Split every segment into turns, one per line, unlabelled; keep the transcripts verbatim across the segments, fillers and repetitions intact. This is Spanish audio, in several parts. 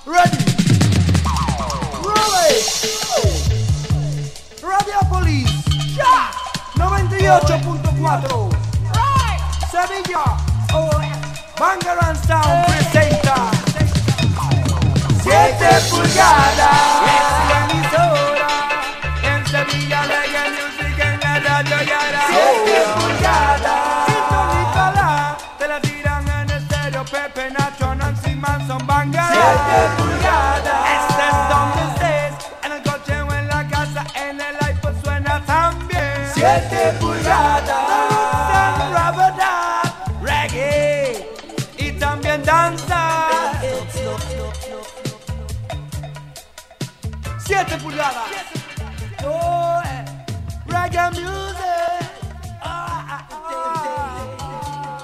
Ready. Roll it. Radiopolis. Ya. noventa y ocho punto cuatro. Sevilla. Bangarang Sound presenta siete pulgadas. Es la emisora. En Sevilla Reggae Music en la radio Yara. siete pulgadas. Sintonízala. Te la tiran en estéreo. Pepe, Nacho, Nancy Manson, Bangarang. siete pulgadas. Estés donde estés. En el coche o en la casa. En el iPod suena también. siete pulgadas. Reggae. Y también danza. siete pulgadas. Oh, eh. Reggae music. Ah, ah,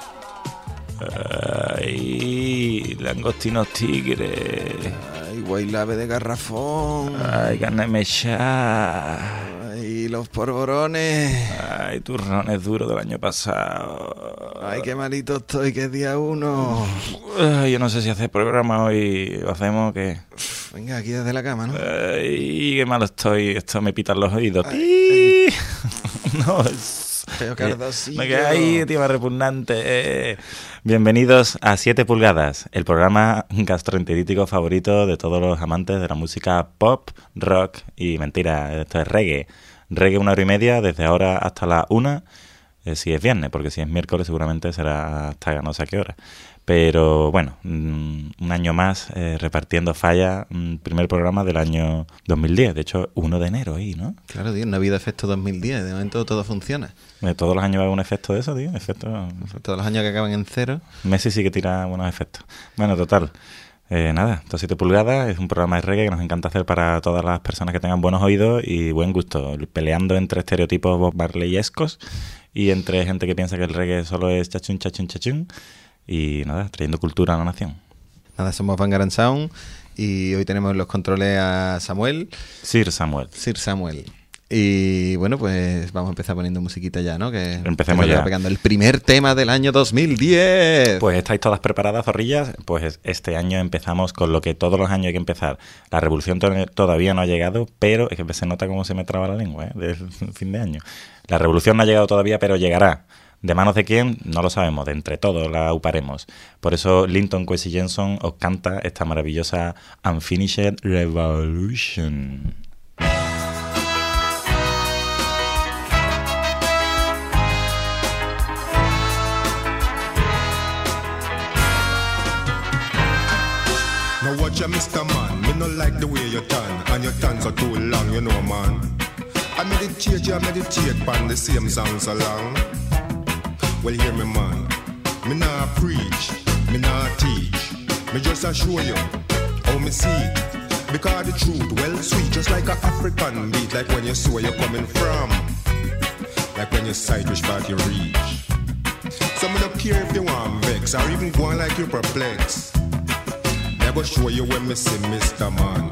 ah. Ay, langostinos tigres.
Ay, guaylave de garrafón.
Ay, carne mechada.
Ay, los polvorones.
Ay, turrones duros del año pasado.
Ay, qué malito estoy, que es día uno.
Ay, yo no sé si hacer programa hoy o hacemos que...
Venga, aquí desde la cama, ¿no?
Ay, qué malo estoy. Esto me pitan los oídos.
Ay, ay.
No, es...
Feo Cardosillo.
Me quedé ahí, tío, repugnante. Eh. Bienvenidos a siete pulgadas, el programa gastroenterítico favorito de todos los amantes de la música pop, rock y mentira, esto es reggae. Reggae una hora y media, desde ahora hasta la una, eh, si es viernes, porque si es miércoles seguramente será hasta no sé a qué hora. Pero bueno, un año más eh, repartiendo fallas, primer programa del año dos mil diez, de hecho uno de enero ahí, ¿no?
Claro, tío, Navidad efecto dos mil diez, de momento todo funciona.
Eh, todos los años va un efecto de eso, tío, efecto...
Todos los años que acaban en cero.
Messi sí que tira buenos efectos. Bueno, total, eh, nada, estos siete pulgadas es un programa de reggae que nos encanta hacer para todas las personas que tengan buenos oídos y buen gusto, peleando entre estereotipos Bob Marleyescos y entre gente que piensa que el reggae solo es chachun, chachun, chachun. Y nada, trayendo cultura a la nación.
Nada, somos Bangarang Sound y hoy tenemos los controles a Samuel.
Sir Samuel.
Sir Samuel. Y bueno, pues vamos a empezar poniendo musiquita ya, ¿no? Que
empecemos ya.
Pegando el primer tema del año dos mil diez.
Pues estáis todas preparadas, zorrillas. Pues este año empezamos con lo que todos los años hay que empezar. La revolución to- todavía no ha llegado, pero es que se nota cómo se me traba la lengua, ¿eh? Del fin de año. La revolución no ha llegado todavía, pero llegará. ¿De manos de quién? No lo sabemos, de entre todos la uparemos. Por eso Linton Kwesi Jensen os canta esta maravillosa Unfinished Revolution.
Now watch ya, Mister Man, me no like the way you turn, and your turns are too long, you know, man. I meditate, you meditate, pan the same song so long. Well, hear me, man. Me nah preach, me nah teach. Me just a show you how me see it. Because the truth, well, sweet, just like a African beat. Like when you see where you're coming from. Like when you sight which part you reach. So me don't care if you want vex or even go on like you perplex. Me go show you when me see Mister Man.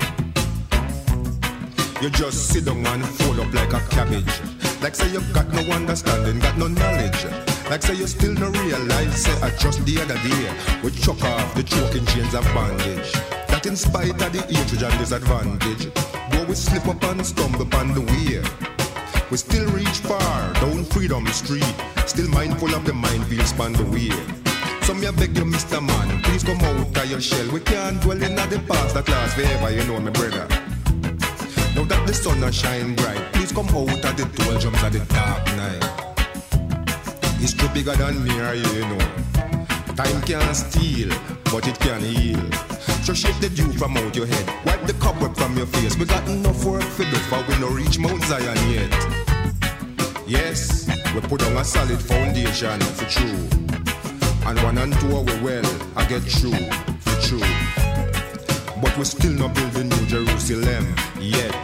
You just sit down and fold up like a cabbage. Like say you got no understanding, got no knowledge. Like say you still no realize, say I just the other day we chuck off the choking chains of bondage. That in spite of the hatred and disadvantage, though we slip up and stumble upon the way, we still reach far down Freedom Street, still mindful of the minefields upon the way. So me I beg you, Mister Man, please come out of your shell. We can't dwell in the past that lasts forever, you know me, brother. Now that the sun has shine bright, please come out of the doldrums of the dark night. History bigger than me or you, you know. Time can't steal, but it can heal. So shake the dew from out your head, wipe the cobweb from your face. We got enough work to do, for we no reach Mount Zion yet. Yes, we put on a solid foundation for true. And one and two we well, I get through, for true. But we still not building New Jerusalem yet.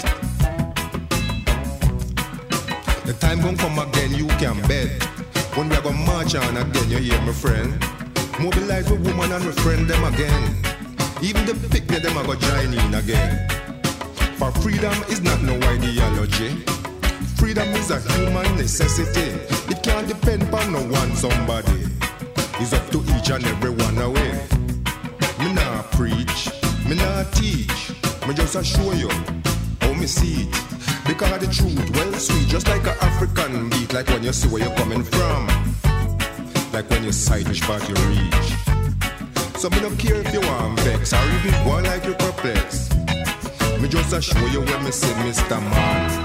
The time won't come again, you can bet. When we are gonna march on again, you hear my friend. Mobilize with woman and my friend them again. Even the picnic them are gonna join in again. For freedom is not no ideology. Freedom is a human necessity. It can't depend on no one somebody. It's up to each and every one away. Me nah preach, Me not teach, me just a show you how me see it. Because the truth, well sweet, just like a African beat. Like when you see where you're coming from, like when you sight which part you reach. So me don't care if you want vex, or if you go like you perplex. Me just a show you when me say Mister Man.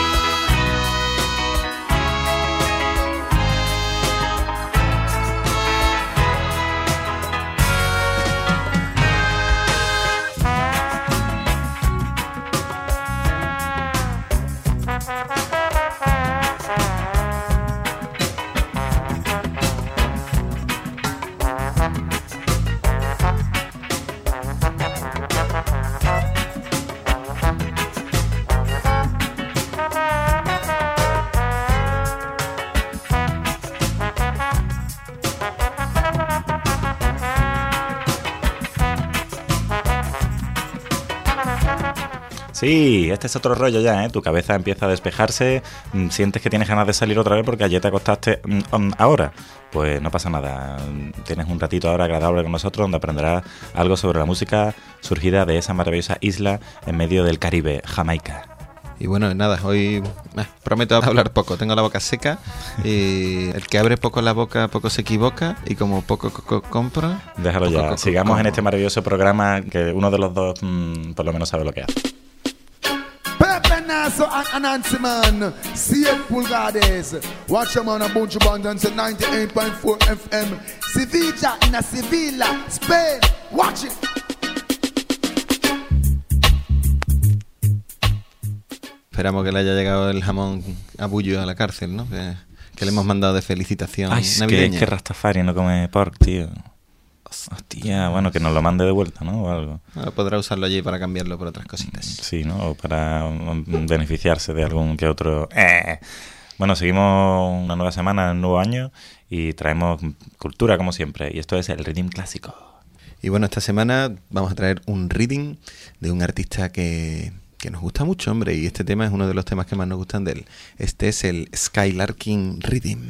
Sí, este es otro rollo ya, ¿eh? Tu cabeza empieza a despejarse, sientes que tienes ganas de salir otra vez porque ayer te acostaste um, ahora. Pues no pasa nada, tienes un ratito ahora agradable con nosotros donde aprenderás algo sobre la música surgida de esa maravillosa isla en medio del Caribe, Jamaica.
Y bueno, nada, hoy eh, prometo hablar poco, tengo la boca seca y el que abre poco la boca poco se equivoca y como poco coco compra...
Déjalo
poco,
ya,
coco,
sigamos
como.
en este maravilloso programa que uno de los dos mmm, por lo menos sabe lo que hace.
So and Nancy man, siete pulgadas. Watch them on a bunch of abundance at ninety-eight point four F M. Sevilla in a Sevilla, Spain. Watch it.
Esperamos que le haya llegado el jamón a Bullo a la cárcel, ¿no? Que, que le hemos mandado de felicitación
Ay,
navideña.
que, es que Rastafari no come pork, tío. Hostia, bueno, que nos lo mande de vuelta, ¿no? O algo.
Bueno, podrá usarlo allí para cambiarlo por otras cositas.
Sí, ¿no? O para beneficiarse de algún que otro... Eh. Bueno, seguimos una nueva semana, un nuevo año y traemos cultura como siempre. Y esto es el Reading Clásico.
Y bueno, esta semana vamos a traer un reading de un artista que, que nos gusta mucho, hombre. Y este tema es uno de los temas que más nos gustan de él. Este es el Skylarking Reading.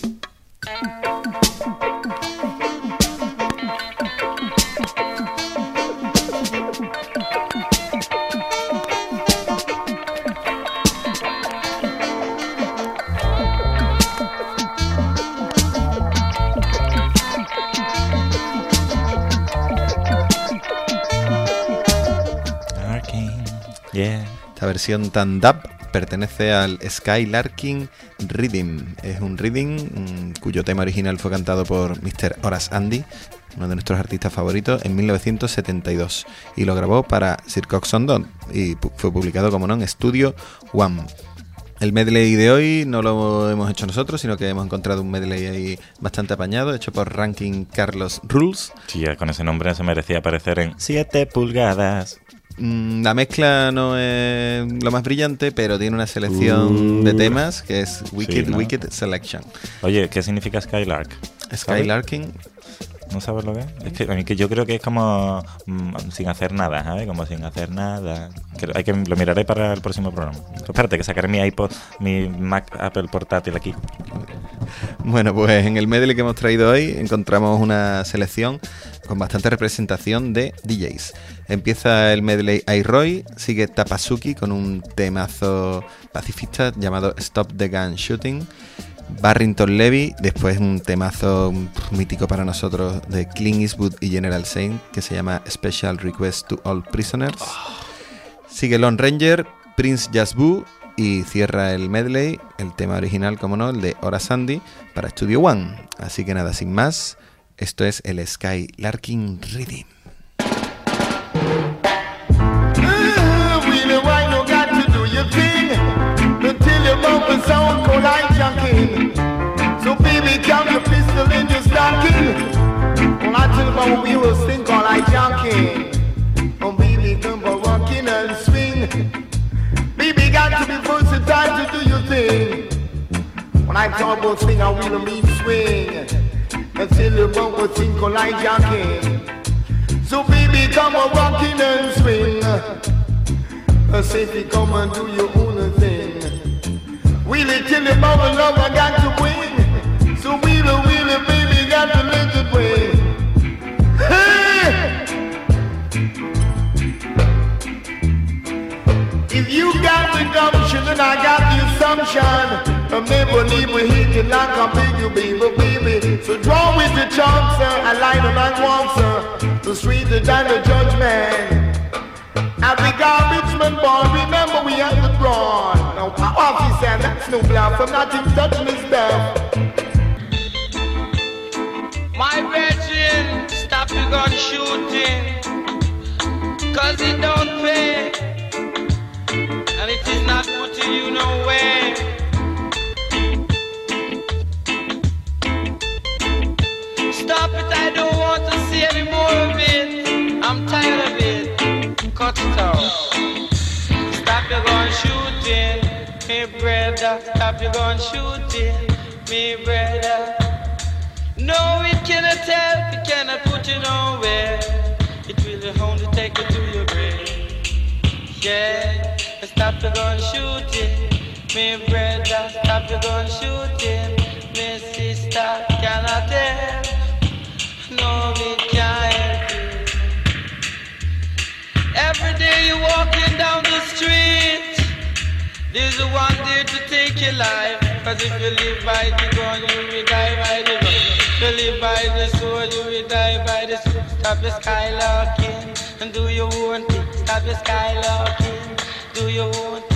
Yeah.
Esta versión tan dub pertenece al Skylarking Rhythm. Es un rhythm um, cuyo tema original fue cantado por mister Horace Andy, uno de nuestros artistas favoritos, en mil novecientos setenta y dos, y lo grabó para Sir Coxsone Dodd y pu- fue publicado, como no, en Studio One. El medley de hoy no lo hemos hecho nosotros, sino que hemos encontrado un medley ahí bastante apañado, hecho por Ranking Carlos Rules.
Sí, con ese nombre se merecía aparecer en siete pulgadas.
La mezcla no es lo más brillante, pero tiene una selección uh, de temas que es Wicked,
sí, ¿no?
Wicked Selection.
Oye, ¿qué significa Skylark?
Skylarking.
¿No sabes lo que es? Es que, a mí que yo creo que es como mmm, sin hacer nada, ¿sabes? Como sin hacer nada. Creo, hay que lo miraré para el próximo programa. Espérate, que sacaré mi iPod, mi Mac Apple portátil aquí.
Bueno, pues en el medley que hemos traído hoy encontramos una selección con bastante representación de D Js. Empieza el medley iRoy, sigue Tapasuki con un temazo pacifista llamado Stop the Gun Shooting. Barrington Levy, después un temazo mítico para nosotros de Clint Eastwood y General Saint que se llama Special Request to All Prisoners. Sigue Lone Ranger, Prince Jasbu y cierra el medley, el tema original, como no, el de Horace Andy para Studio One. Así que nada, sin más, esto es el Skylarking Rhythm.
So baby, count your pistol in your stocking. Well, I tell you about we will sing all like junkie. Oh baby, come for rocking and swing. Baby, got to be versatile to do your thing. When I talk about swing, I really mean swing. I tell you about what sing all like junkie. So baby, come on rocking and swing. I say if you come and do your own thing. Really tell you about the love I got to bring. So wheeler, wheeler, baby, got to let it bring. Hey! looking like a big baby, baby. So draw with the chance, a line of man wants, the sweeter than the judgment. As we garbage man born, remember we have the brawn. Now power officer, and that's no bluff, I'm not in touching his stuff.
My virgin, stop your gun shooting, cause it don't pay, and it is not putting you nowhere. Stop it, I don't want to see any more of it. I'm tired of it. Cut it out. Stop your gun shooting, me brother. Stop your gun shooting, me brother. No, it cannot help, it cannot put you nowhere. It will only take you to your grave. Yeah, stop your gun shooting, me brother. Stop your gun shooting, me sister. Cannot help. No, we can't help you. Every day you're walking down the street, there's a one there to take your life. Cause if you live by the gun, you will die by the gun. If you live by the sword, you will die by the sword. Stop your skylarking and do your own thing. Stop your skylarking, do your own thing.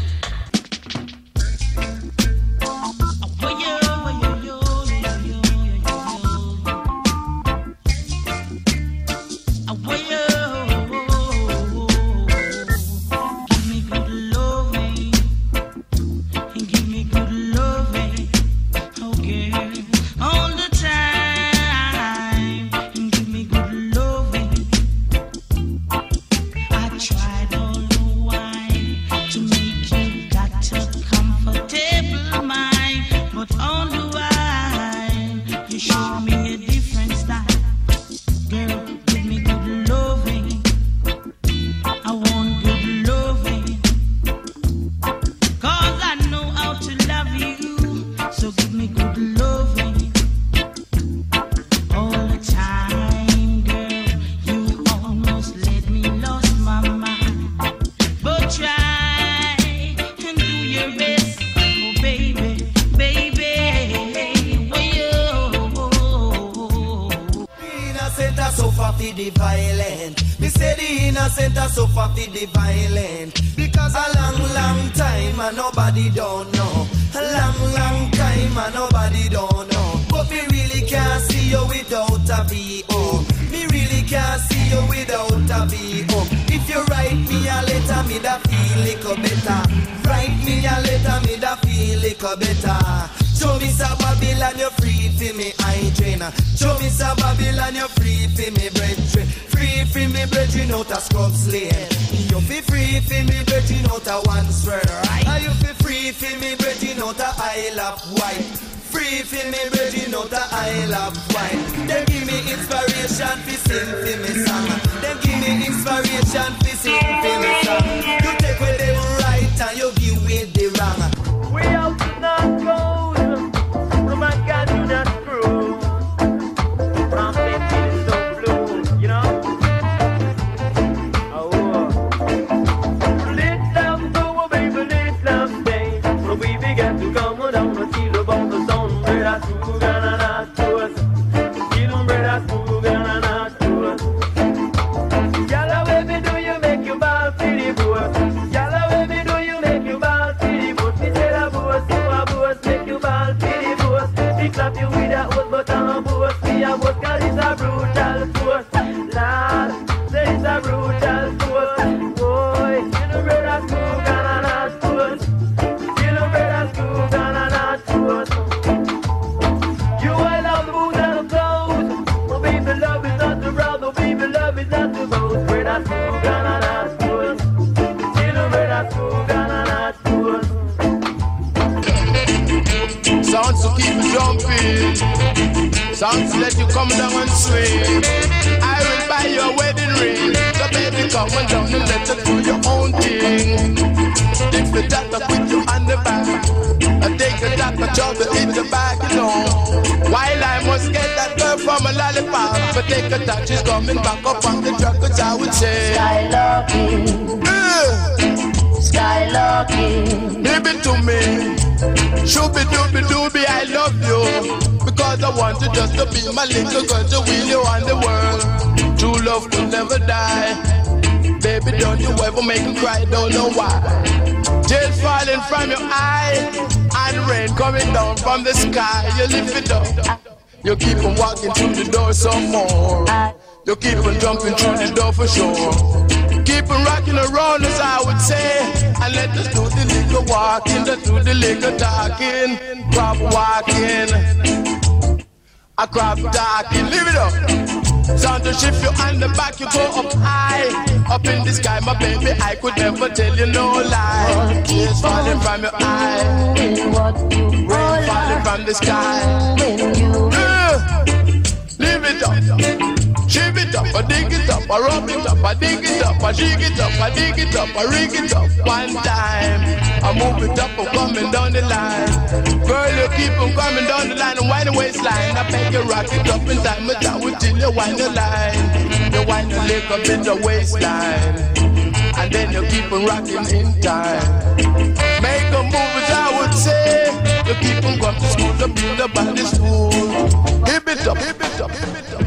Sounds to keep you jumping, sounds to let you come down and swing. I will buy your wedding ring, so baby come on down and let you do your own thing. Take the doctor, put you on the back, I take the doctor, trouble in the back, you know. While I must get that girl from a lollipop, but take a touch, she's coming back up on the truck, which I would say
Skylarking,
uh,
Skylarking,
give it to me. Shooby dooby dooby, I love you because I want you just to be my little girl to wheel you on the world. True love will never die. Baby, don't you ever make me cry, don't know why. Tears falling from your eye and rain coming down from the sky. You lift it up. You keep on walking through the door some more. You keep on jumping through the door for sure. Keep on rocking around as I would say. And let us do the little walking, let's do the little talking. Crop walking, a crop talking, live it up. Sound to shift you on the back, you go up high. Up in the sky, my baby, I could never tell you no lie. Tears falling from your eye, rain falling from the sky. uh, Live it up. Shiv it up, I dig it up, I rub it up, I dig it up, I shake it up, I dig it up, I rig it up. One time, I move it up, I'm coming down the line. Girl, you keep on coming down the line and wind the waistline. I beg you rock it up in time, but I will till you wind the line. You wind the leg up in the waistline, and then you keep on rocking in time. Make a move as I would say. You keep on going to school to build up on the school. Hip it up, hip it up, hip it up.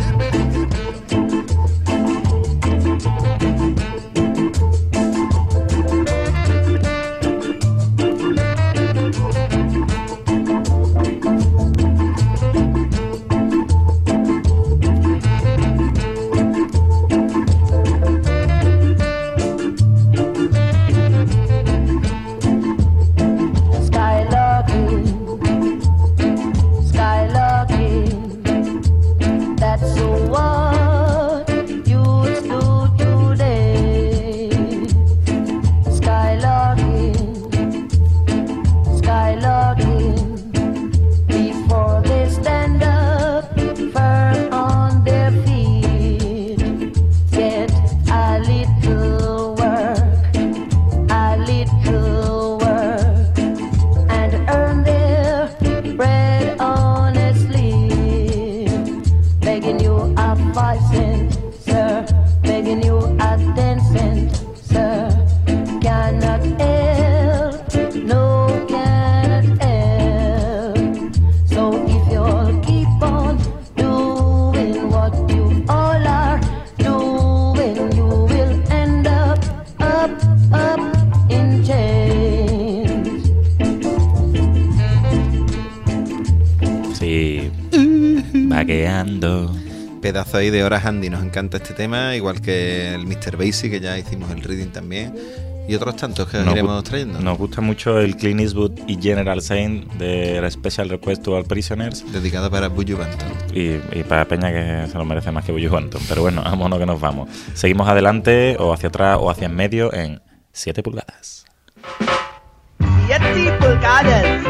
Pedazo ahí de horas Andy, nos encanta este tema, igual que el mister Basie, que ya hicimos el reading también, y otros tantos que nos iremos trayendo.
Nos gusta mucho el Clint Eastwood y General Saint de la Special Request to All Prisoners,
dedicado para Buju Banton
y, y para Peña, que se lo merece más que Buju Banton. Pero bueno, vámonos que nos vamos. Seguimos adelante, o hacia atrás, o hacia en medio, en siete pulgadas.
siete pulgadas.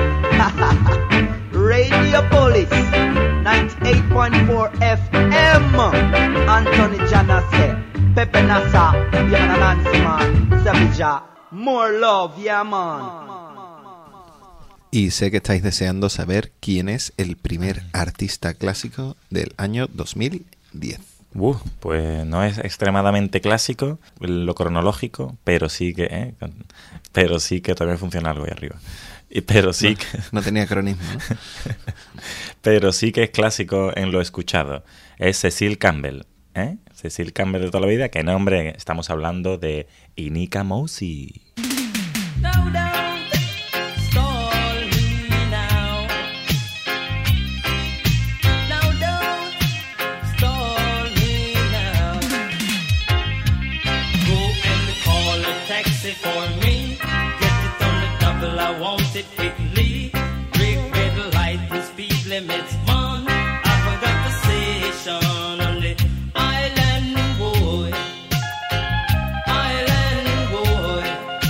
Radio Police ninety-eight point four F M. Anthony Janase, Pepe Nasa, Yana Nancy man, Sevilla, more love, yeah man.
Y sé que estáis deseando saber quién es el primer artista clásico del año dos mil diez.
Uh, pues no es extremadamente clásico lo cronológico, pero sí que ¿eh? pero sí que también funciona algo ahí arriba. Y, pero sí
no,
que
no tenía cronismo, ¿no?
Pero sí que es clásico en lo escuchado. Es Cecil Campbell, ¿eh? Cecil Campbell de toda la vida. ¿Qué nombre? Estamos hablando de Inika Mosey.
No, don't stall me now. No, don't stall me now. Go and call a taxi for me. Get it on the double, I want it quickly. Break red light and speed limits, man. I forgot the station on the island, boy. Island, boy.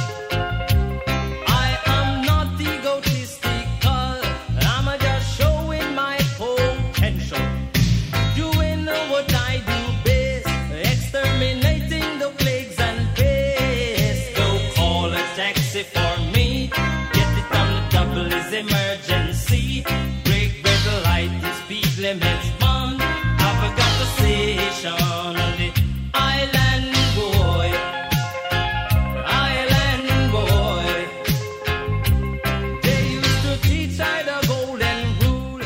I am not egotistical. I'm just showing my potential. Doing what I do best. Exterminating the plagues and pests. Go call a taxi for me. Get it on the double is emergency. Break red light and speed limits, man. I forgot the station on the island, boy. Island, boy. They used to teach I the golden rule.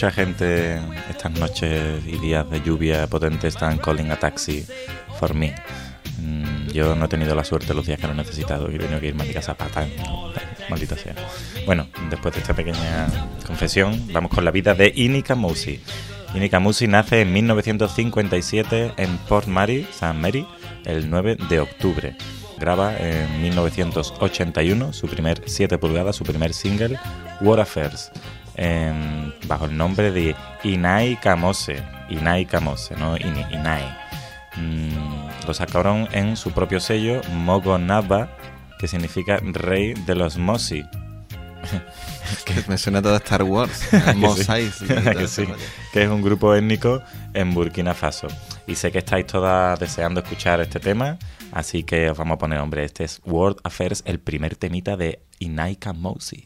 mucha gente estas noches y días de lluvia potente están calling a taxi for me. Mm, yo no he tenido la suerte los días que lo he necesitado y he tenido que irme a mi casa patando. Maldita sea. Bueno, después de esta pequeña confesión, vamos con la vida de Ini Kamosi. Ini Kamosi nace en mil novecientos cincuenta y siete en Port Mary, Saint Mary, el nueve de octubre. Graba en mil novecientos ochenta y uno su primer siete pulgadas, su primer single, War Affairs, en, bajo el nombre de Inai Kamose. Inai Kamose, no Ini, Inai. Mm, lo sacaron en su propio sello, Mogo Naba, que significa Rey de los Mosi.
Que me suena todo Star Wars. Mosai, sí,
que, sí, que es un grupo étnico en Burkina Faso. Y sé que estáis todas deseando escuchar este tema, así que os vamos a poner, hombre, este es World Affairs, el primer temita de Inai Kamosi.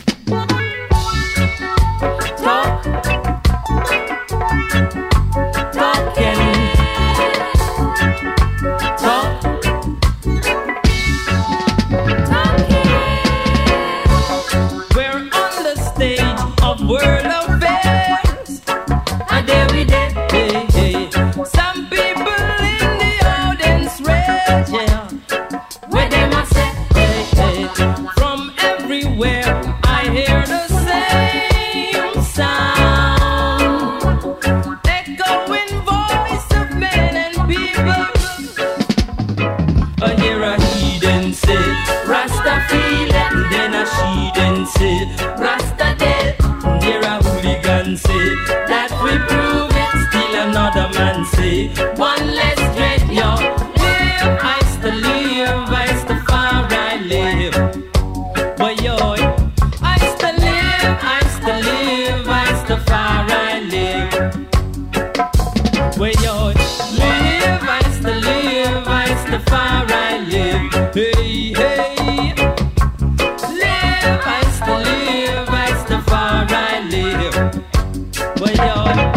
World affairs, and there we did. Hey, hey. Some people in the audience rage, yeah. Where them I say, hey, hey. From everywhere I hear the same sound, echoing voice of men and people. I hear a heathen say, Rasta feel it, and then a sheathen say, Rasta dead. Hear a hooligan say that we prove it, still another man say one less dread, yo. Live, I still live, I still far I live. But yo, I still live, I still live, I still far I live. But yo, live, I still live, I still far I live. Hey, hey, live, I still live, I still far I live. Well, you're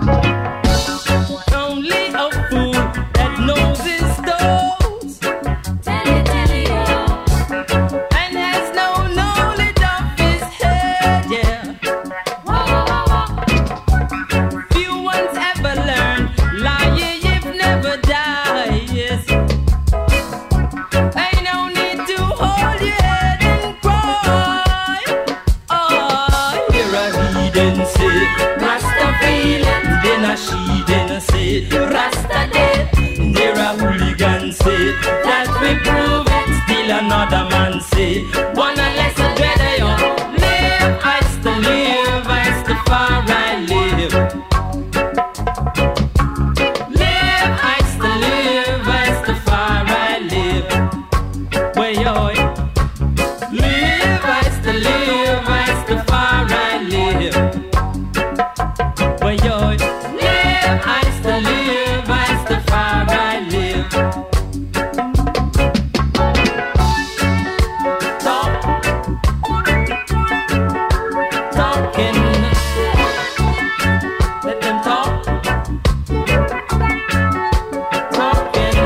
only a fool that knows his toes and has no knowledge of his head, yeah. Few ones ever learn, lying if never die, yes. Ain't no need to hold your head and cry. Oh, hear a heathen say, Rasta feel it, then a she then say, Rasta dead. Hear a hooligan say, that we prove it, still another man say, one less a dread, yo. Live, I still live, I still far I live. Live, I still live, I still far I live. Well, yo, live, I still live, I still far I live. Well, yo, live, I still live, I still far I live. Talk, talking, let them talk, talking.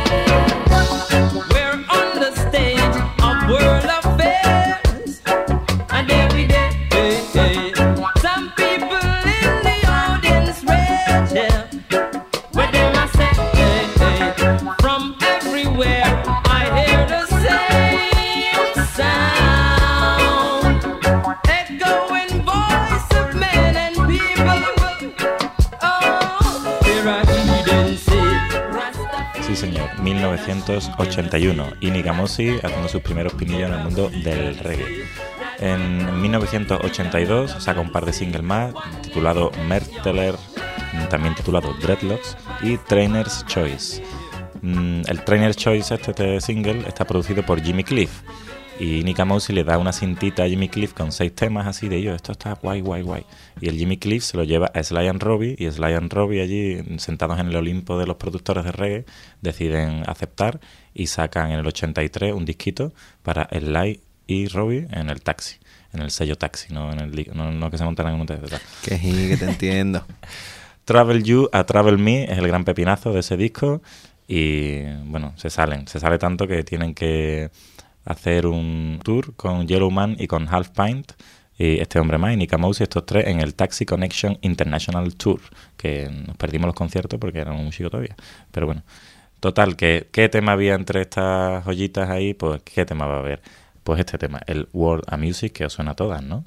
We're on the stage of world affairs, and every day, hey, hey. Some people in the audience rage, yeah. Where them I say, hey, hey. From everywhere I hear the same sound, echoing voice of men and people. Oh, hear a heathen say, Rasta.
Sí, señor, mil novecientos ochenta y uno. Ini Kamosi haciendo sus primeros pinillos en el mundo del reggae. En mil novecientos ochenta y dos saca un par de singles más, titulado Merteler, también titulado Dreadlocks, y Trainer's Choice. El Trainer's Choice, este, este single, está producido por Jimmy Cliff. Y Ini Kamosi le da una cintita a Jimmy Cliff con seis temas así de yo, esto está guay, guay, guay. Y el Jimmy Cliff se lo lleva a Sly and Robbie, y Sly and Robbie allí, sentados en el Olimpo de los productores de reggae, deciden aceptar y sacan en el ochenta y tres un disquito para Sly y Robbie en el Taxi, en el sello Taxi, no en el no, no que se montan en un taxi.
Que sí, que te entiendo.
Travel You a Travel Me es el gran pepinazo de ese disco y bueno, se salen, se sale tanto que tienen que hacer un tour con Yellowman y con Half Pint y este hombre más, y Nika Mouse, y estos tres en el Taxi Connection International Tour, que nos perdimos los conciertos porque eran un chico todavía. Pero bueno, total, que ¿qué tema había entre estas joyitas ahí? Pues ¿qué tema va a haber? Pues este tema, el World of Music, que os suena a todas, ¿no?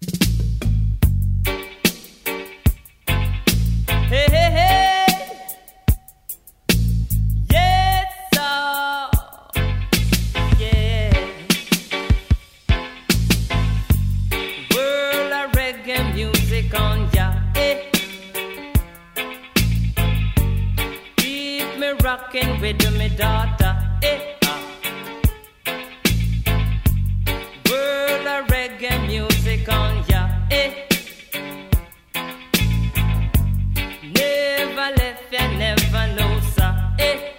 Hey, hey, hey. Yes, sir. Yeah. World of reggae music on ya. Eh. Keep me rocking with me daughter. Eh. World of reggae music on ya. Eh. Never left ya, never know, sir. Eh.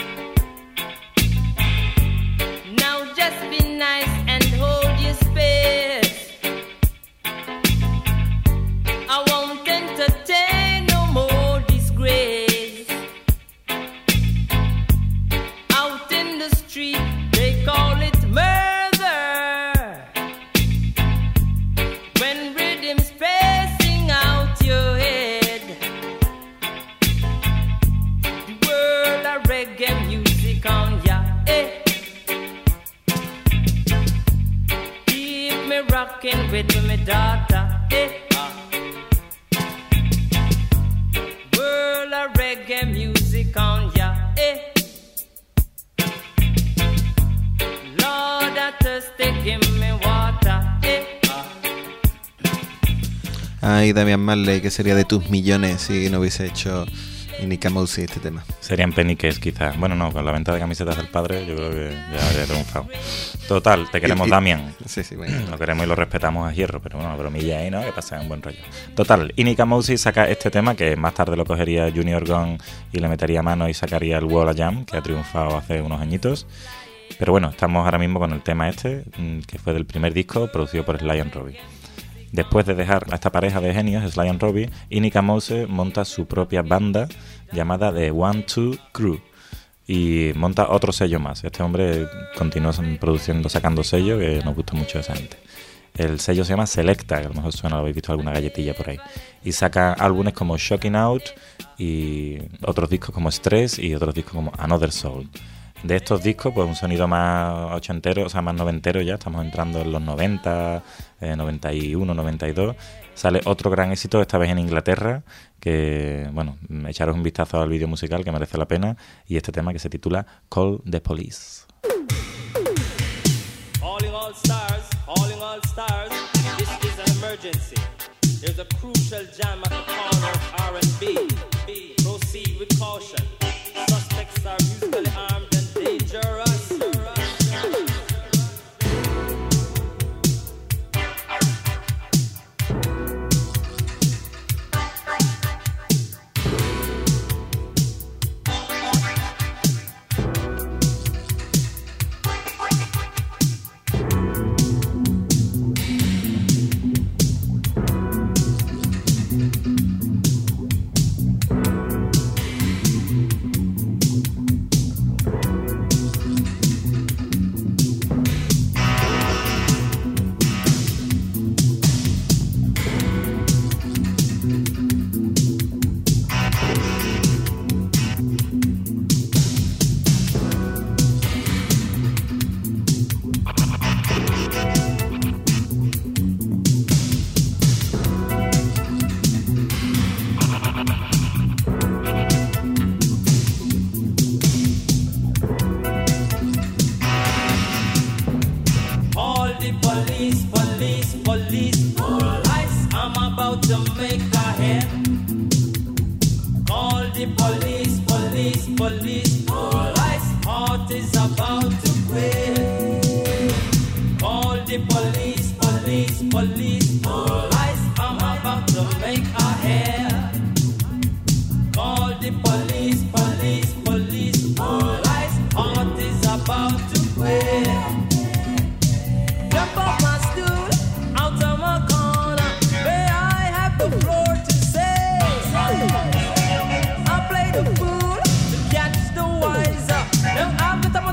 Now just be nice and hold your space. I won't entertain no more disgrace. Out in the street, they call it murder. When rhythm's passing out your head. The world of reggae music on ya, eh. Keep me rocking with me daughter, eh. World of reggae music on ya, eh. Lord, I thirsty, give me water, eh.
Ay, Damian Marley, ¿qué sería de tus millones si no hubiese hecho Nika Mouse este tema?
Serían peniques, quizás. Bueno, no, con la venta de camisetas del padre yo creo que ya habría triunfado. Total, te queremos,
Y- y-
Damian.
Sí, sí, bueno.
Lo queremos y lo respetamos a hierro, pero bueno, bromilla ahí, ¿no? Que pasa un buen rollo. Total, y Nika Mouse saca este tema que más tarde lo cogería Junior Gong y le metería mano y sacaría el Wall of Jam, que ha triunfado hace unos añitos. Pero bueno, estamos ahora mismo con el tema este, mm, que fue del primer disco producido por Sly and Robbie. Después de dejar a esta pareja de genios, Sly and Robbie, y Nika Mouse monta su propia banda llamada The One Two Crew y monta otro sello más. Este hombre continúa produciendo, sacando sellos, que nos gusta mucho esa gente. El sello se llama Selecta, que a lo mejor suena, lo habéis visto alguna galletilla por ahí. Y saca álbumes como Shocking Out y otros discos como Stress y otros discos como Another Soul. De estos discos, pues un sonido más ochentero, o sea, más noventero ya, estamos entrando en los noventa, eh, noventa y uno, noventa y dos. Sale otro gran éxito, esta vez en Inglaterra, que, bueno, echaros un vistazo al vídeo musical que merece la pena, y este tema que se titula Call the Police.
Calling all stars, calling all stars. This is an emergency. There's a crucial jam at the corner of R and B. Proceed with caution. Suspects are musically armed and dangerous.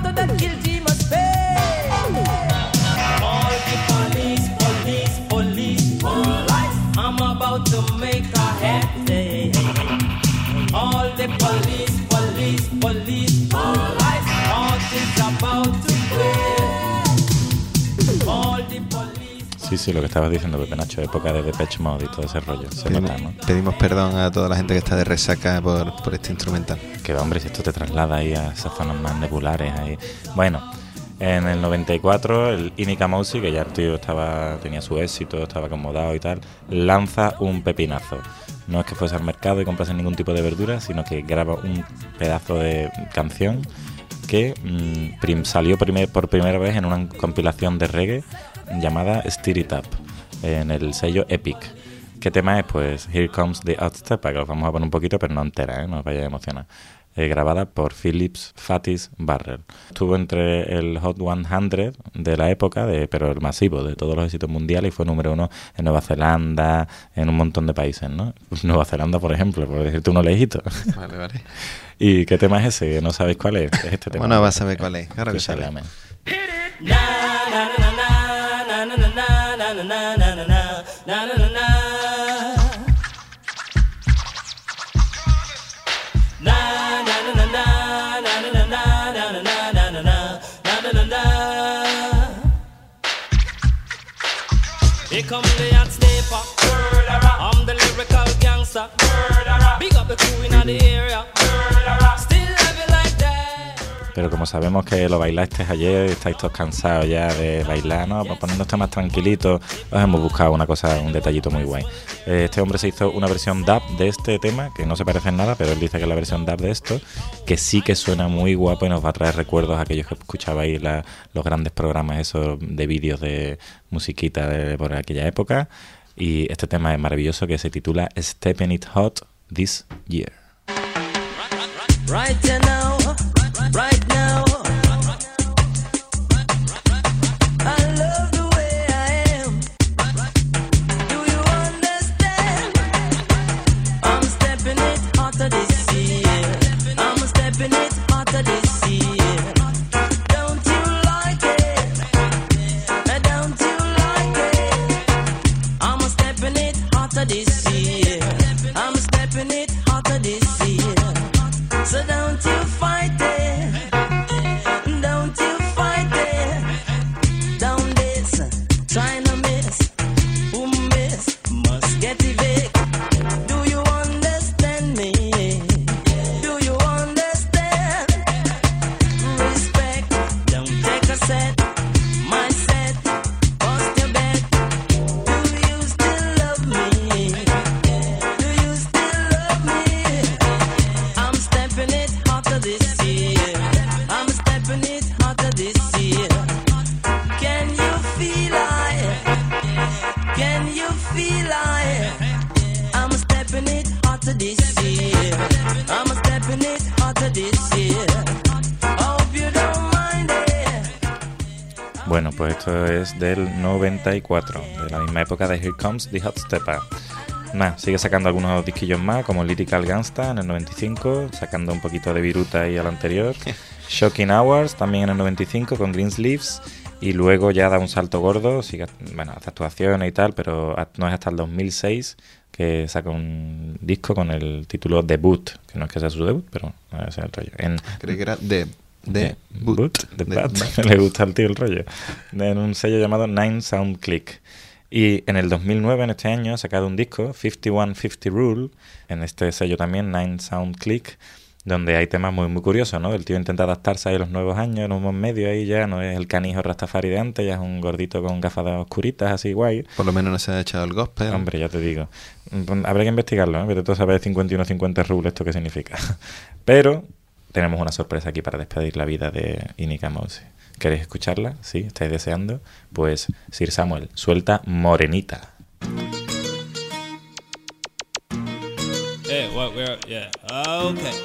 Police, police,
say police, police, police, police. All is about to break. All the police.
Sí, sí, lo que estabas diciendo, Pepe Nacho, época de Depeche Mode y todo ese rollo. Se
Pedimos,
nota, ¿no?
pedimos perdón a toda la gente que está de resaca por, por este instrumental.
Que hombre, si esto te traslada ahí a esas zonas más nebulares ahí. Bueno, en el noventa y cuatro el Inika Mousi, que ya el tío estaba, tenía su éxito, estaba acomodado y tal, lanza un pepinazo. No es que fuese al mercado y comprase ningún tipo de verdura, sino que graba un pedazo de canción que mmm, prim, salió primer, por primera vez en una compilación de reggae llamada Stir It Up, en el sello Epic. ¿Qué tema es? Pues Here Comes the Outstepper, que lo vamos a poner un poquito, pero no entera, ¿eh? No os vayáis a emocionar. Eh, grabada por Philips Fatis Barrel. Estuvo entre el Hot cien de la época, de, pero el masivo de todos los éxitos mundiales, y fue número uno en Nueva Zelanda, en un montón de países, ¿no? Nueva Zelanda, por ejemplo, por decirte uno lejito.
Vale, vale.
¿Y qué tema es ese? ¿No sabéis cuál es? Es este tema.
Bueno, vas a saber cuál es. Claro que
sale.
Here come the hot stepper. I'm the lyrical gangster. Big up the crew in the area. Still love it like that.
Pero como sabemos que lo bailasteis ayer, estáis todos cansados ya de bailar, ¿no? Pues poniendo esto más tranquilito, os hemos buscado una cosa, un detallito muy guay. Este hombre se hizo una versión dub de este tema, que no se parece en nada, pero él dice que es la versión dub de esto, que sí que suena muy guapo y nos va a traer recuerdos a aquellos que escuchabais la, los grandes programas esos de vídeos de musiquita de por aquella época. Y este tema es maravilloso, que se titula Stepping It Hot This Year.
Right now, right now, I love the way I am. Do you understand? I'm stepping it hotter this year. I'm stepping it hotter this year. Don't you like it? Don't you like it? I'm stepping it hotter this year. I'm stepping it hotter this year. So don't you fight it, don't you fight it, don't this, trying to miss, who miss, must get evicted. Do you understand me? Do you understand? Respect, don't take a set, my set, bust your bet. Do you still love me? Do you still love me? I'm stepping it hotter this year. I'm stepping it hotter this year. Can you feel it? Can you feel it? I'm stepping it hotter this year. I'm stepping it hotter this year. Hope you don't mind it.
Bueno, pues esto es del noventa y cuatro, de la misma época de Here Comes the Hot Stepper. Nah, sigue sacando algunos disquillos más, como Lyrical Gangsta en el noventa y cinco, sacando un poquito de viruta ahí al anterior. Shocking Hours también en el noventa y cinco con Green Sleeves. Y luego ya da un salto gordo, sigue, bueno, hace actuaciones y tal, pero no es hasta el dos mil seis que saca un disco con el título Debut, que no es que sea su debut, pero ese es el rollo. En,
Creo que era de... De
Boot,
boot,
de
de
Bat.
bat.
Le gusta al tío el rollo. En un sello llamado Nine Sound Click. Y en el dos mil nueve, en este año, ha sacado un disco, cincuenta y uno cincuenta Rule, en este sello también, Nine Sound Click, donde hay temas muy muy curiosos, ¿no? El tío intenta adaptarse ahí a los nuevos años, en un medio ahí ya, no es el canijo Rastafari de antes, ya es un gordito con gafas oscuritas, así guay.
Por lo menos no se ha echado el gospel.
Hombre, ya te digo. Habrá que investigarlo, ¿eh? Vete tú a saber cincuenta y uno cincuenta Rule esto qué significa. Pero tenemos una sorpresa aquí para despedir la vida de Inika Mousi. ¿Queréis escucharla? ¿Sí? ¿Estáis deseando? Pues, Sir Samuel, suelta Morenita.
Hey, what we're yeah. Okay.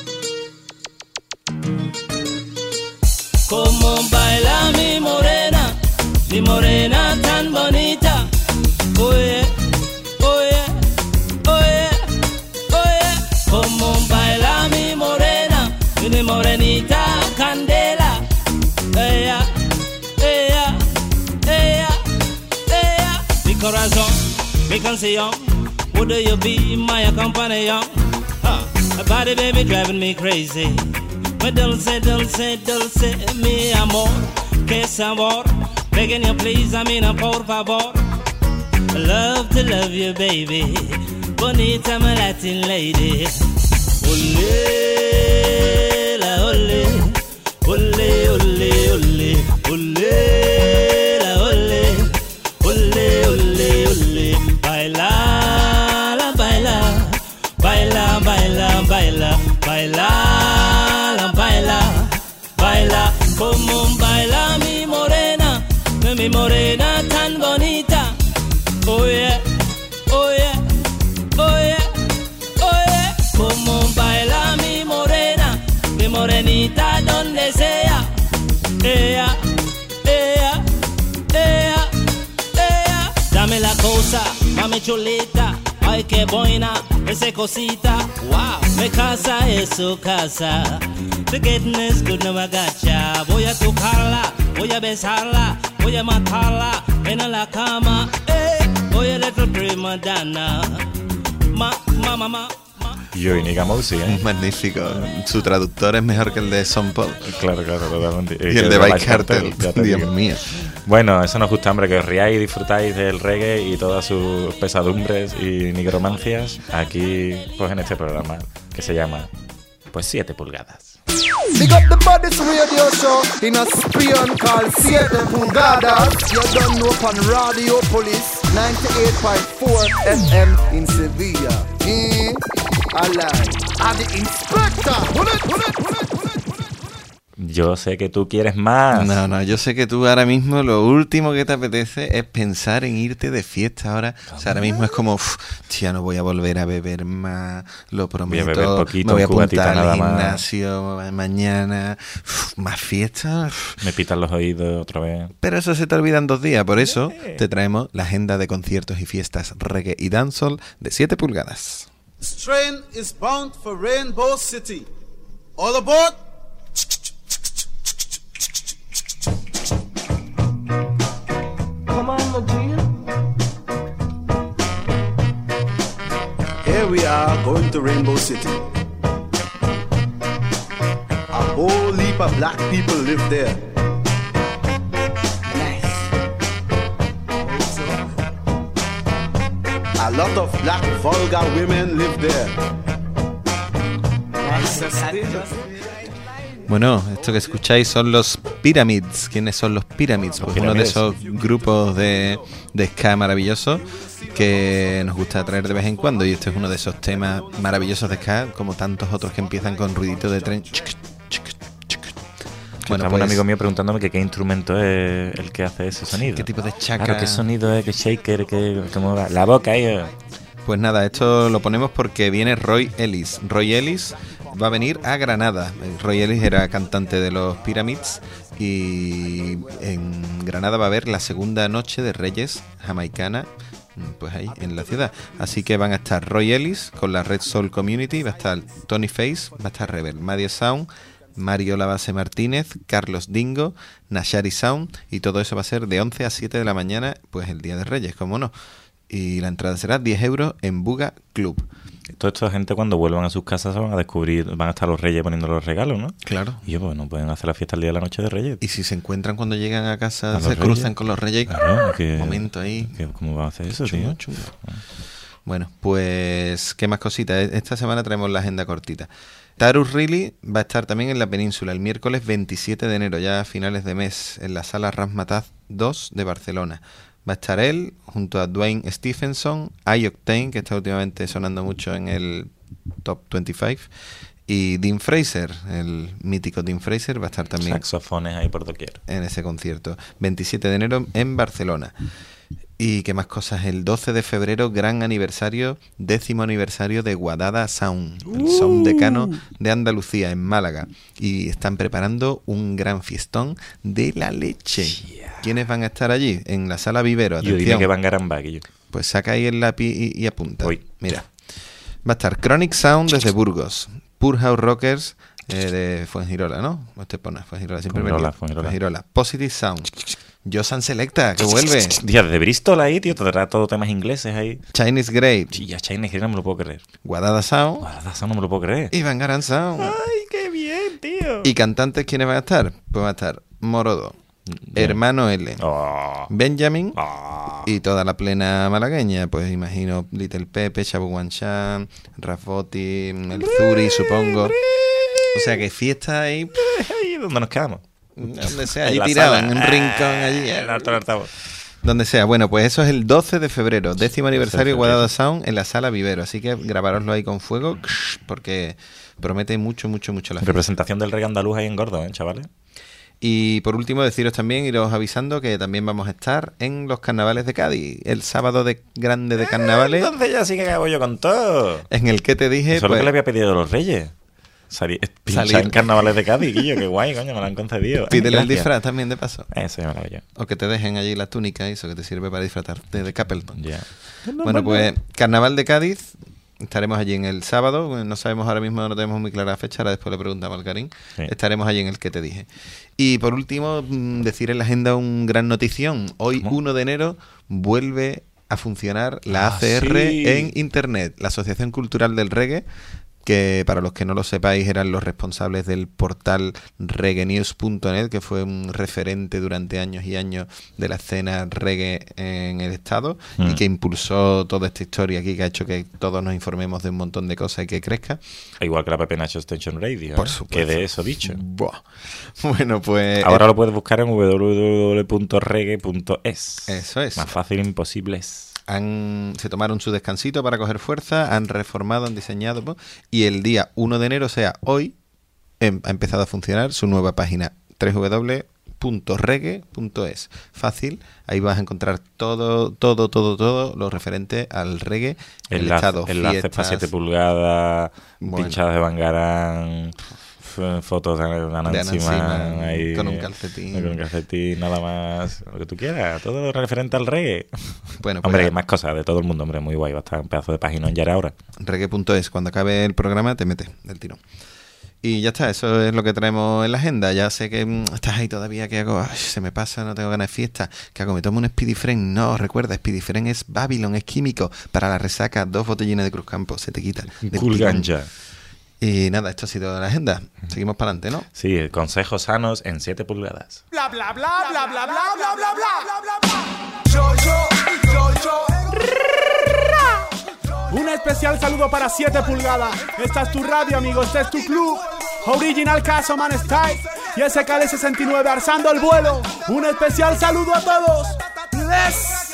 Como baila mi morena, mi morena tan bonita. Oh yeah, oh yeah, oh yeah, oh yeah. Como baila mi morena, mi morenita candela. Ella, ella, ella, ella. Mi corazón, mi canción. Would you be my companion? Huh. body, baby, driving me crazy. But dulce, dulce, dulce, mi amor, que sabor. Begging you, please, I mean, por favor. Love to love you, baby. Bonita, my Latin lady. Ole, la ole. Ole, ole, ole. Ole, la ole. Ole, ole, ole. Baila, la baila. Baila, baila, baila. Baila, la baila. Baila, como baila mi morena. Mi morena tan bonita. Oh yeah, oh yeah, oh yeah, oh yeah. Como baila mi morena, mi morenita donde sea. Ella, ella, ella, ella. Dame la cosa, mami chulita. Ay, qué buena esa cosita. Wow, mi casa es su casa. The getting is good, no I gotcha. Voy a tocarla, voy a besarla, voy a matarla en la cama. Eh, voy a little prima donna. Ma, ma, ma, ma.
Yo y Niga Mousi, ¿eh?
Magnífico. Su traductor es mejor que el de Son Paul.
Claro, claro, totalmente.
Y, y el de Vice Cartel, Dios digo. mío.
Bueno, eso nos gusta, hombre, que os riáis y disfrutáis del reggae y todas sus pesadumbres y nigromancias aquí, pues en este programa que se llama, pues, siete pulgadas.
Big up the Bodies Radio Show in a spion called siete pulgadas. You don't know upon Radio Police ninety-eight point four F M in Sevilla. Mm, alive. And the inspector. Pull it, pull it, pull it, pull it.
Yo sé que tú quieres más.
No, no, yo sé que tú ahora mismo lo último que te apetece es pensar en irte de fiesta ahora. O sea, ahora mismo es como, uff, tía, no voy a volver a beber más, lo prometo.
Voy a beber poquito,
me voy a apuntar
nada
al
más.
gimnasio mañana, uf, más fiesta. Uf.
Me pitan los oídos otra vez.
Pero eso se te olvida en dos días, por eso te traemos la agenda de conciertos y fiestas reggae y dancehall de siete pulgadas.
This train is bound for Rainbow City. All aboard!
Come on, my dear.
Here we are going to Rainbow City. A whole heap of black people live there. Nice. A lot of black vulgar women live there. Nice.
Bueno, esto que escucháis son los Pyramids. ¿Quiénes son los Pyramids? Pues uno de esos grupos de, de ska maravillosos que nos gusta traer de vez en cuando. Y este es uno de esos temas maravillosos de ska, como tantos otros que empiezan con ruidito de tren.
Bueno, estaba pues, un amigo mío preguntándome que qué instrumento es el que hace ese sonido.
¿Qué tipo de chaca?
Claro, qué sonido es, qué shaker, qué, qué mueva la boca ahí.
Pues nada, esto lo ponemos porque viene Roy Ellis. Roy Ellis va a venir a Granada. Roy Ellis era cantante de los Pyramids y en Granada va a haber la segunda noche de Reyes jamaicana, pues ahí en la ciudad. Así que van a estar Roy Ellis con la Red Soul Community, va a estar Tony Face, va a estar Rebel, Madia Sound, Mario Lavase Martínez, Carlos Dingo, Nashari Sound, y todo eso va a ser de once a siete de la mañana, pues el día de Reyes, cómo no. Y la entrada será diez euros en Buga Club.
Toda esta gente cuando vuelvan a sus casas se van a descubrir, van a estar los reyes poniendo los regalos, ¿no?
Claro.
Y yo, pues no pueden hacer la fiesta el día de la noche de Reyes.
Y si se encuentran cuando llegan a casa,
¿A
se
los
cruzan
reyes?
con los reyes.
Claro, que,
momento ahí.
Que, ¿Cómo van a hacer eso,
chungo,
tío?
Chungo. Bueno, pues, ¿qué más cositas? Esta semana traemos la agenda cortita. Tarus Riley va a estar también en la península el miércoles veintisiete de enero, ya a finales de mes, en la sala Razzmatazz dos de Barcelona. Va a estar él junto a Dwayne Stephenson, I-Octane, que está últimamente sonando mucho en el Top veinticinco, y Dean Fraser, el mítico Dean Fraser, va a estar también
saxofones ahí por doquier
en ese concierto. veintisiete de enero en Barcelona. Y qué más cosas, el doce de febrero, gran aniversario, décimo aniversario de Guadada Sound, el uh. sound decano de Andalucía en Málaga. Y están preparando un gran fiestón de la leche. Yeah. ¿Quiénes van a estar allí? En la sala Vivero, atención.
Yo dime que van Garamba, que yo.
Pues saca ahí el lápiz y, y apunta.
Uy.
Mira, va a estar Chronic Sound desde Burgos, Pure House Rockers eh, de Fuengirola, ¿no? Este pone Fuengirola, siempre
Fuengirola,
me
Fuengirola.
Fuengirola. Positive Sound, Josan Selecta, que vuelve.
Tío, desde Bristol ahí, tío, tendrá todo temas ingleses ahí.
Chinese Grave.
Sí, ya Chinese Grave no me lo puedo creer.
Guadada Sound.
Guadada Sound no me lo puedo creer.
Y Vanguard Sound.
Ay, qué bien, tío.
¿Y cantantes quiénes van a estar? Pues va a estar Morodo, yeah. Hermano L,
oh.
Benjamin
oh.
y toda la plena malagueña. Pues imagino Little Pepe, Chabu Guanchan, Rafoti, El Zuri, supongo. O sea que fiesta ahí.
Ahí donde nos quedamos.
Donde sea, allí tirado, en un rincón allí.
El alto altavoz.
Donde sea. Bueno, pues eso es el doce de febrero, décimo aniversario de Guadada Sound en la Sala Vivero. Así que grabaroslo ahí con fuego, porque promete mucho, mucho, mucho la fiesta.
Representación del reggae andaluz ahí en Gordo, ¿eh, chavales?
Y por último deciros también, iros avisando que también vamos a estar en los carnavales de Cádiz, el sábado de grande de carnavales.
Eh, entonces ya sí que acabo yo con todo.
En el que te dije...
Eso es
pues,
lo que le había pedido a los Reyes. Salir, pinchar en carnavales de Cádiz, Guillo, qué guay, coño, me lo han concedido.
Pídele el disfraz también de paso.
Eso ya me lo hago yo.
O que te dejen allí la túnica, eso que te sirve para disfrazarte de Capleton.
Ya.
Bueno, pues Carnaval de Cádiz, estaremos allí en el sábado. No sabemos ahora mismo, no tenemos muy clara la fecha, ahora después le preguntamos al Karim. Sí. Estaremos allí en el que te dije. Y por último, decir en la agenda un gran notición. Hoy, ¿cómo? uno de enero, vuelve a funcionar la ah, A C R sí. en Internet, la Asociación Cultural del Reggae, que para los que no lo sepáis eran los responsables del portal reggae news punto net, que fue un referente durante años y años de la escena reggae en el estado mm. y que impulsó toda esta historia aquí, que ha hecho que todos nos informemos de un montón de cosas y que crezca.
Igual que la Pepe Nacho Station Radio,
por
¿eh?
supuesto.
Que de eso dicho.
Buah. Bueno, pues...
Ahora eh, lo puedes buscar en w w w punto reggae punto es.
Eso es.
Más fácil imposible es.
Han, se tomaron su descansito para coger fuerza, han reformado, han diseñado, y el día uno de enero, o sea, hoy, em, ha empezado a funcionar su nueva página, doble u doble u doble u punto reggae punto es. Fácil, ahí vas a encontrar todo, todo, todo, todo lo referente al reggae en el estado.
Enlaces para siete pulgadas, bueno. pinchadas de Bangarán, fotos de Nancy Man ahí,
con un calcetín
con un calcetín, nada más, lo que tú quieras, todo lo referente al reggae.
Bueno, pues
hombre,
ya.
hay más cosas de todo el mundo, hombre, muy guay, va a estar un pedazo de página ya era ahora.
reggae punto es, cuando acabe el programa te metes del tirón. Y ya está, eso es lo que traemos en la agenda. Ya sé que mmm, estás ahí todavía, ¿qué hago? Ay, se me pasa, no tengo ganas de fiesta. ¿Qué hago? ¿Me tomo un Speedifren? No, recuerda, Speedifren es Babylon, es químico. Para la resaca, dos botellines de Cruzcampo, se te quita.
Cool ganja.
Y nada, esto ha sido la agenda. Seguimos para adelante, ¿no?
Sí, consejos sanos en siete pulgadas.
Bla, bla, bla, bla, bla, bla, bla, bla, bla, bla, bla. Yo, yo, yo, yo. Un especial saludo para siete pulgadas. Esta es tu radio, amigo, este es tu club. Original Caso Man Style y S K L sesenta y nueve alzando el vuelo. Un especial saludo a todos. Les.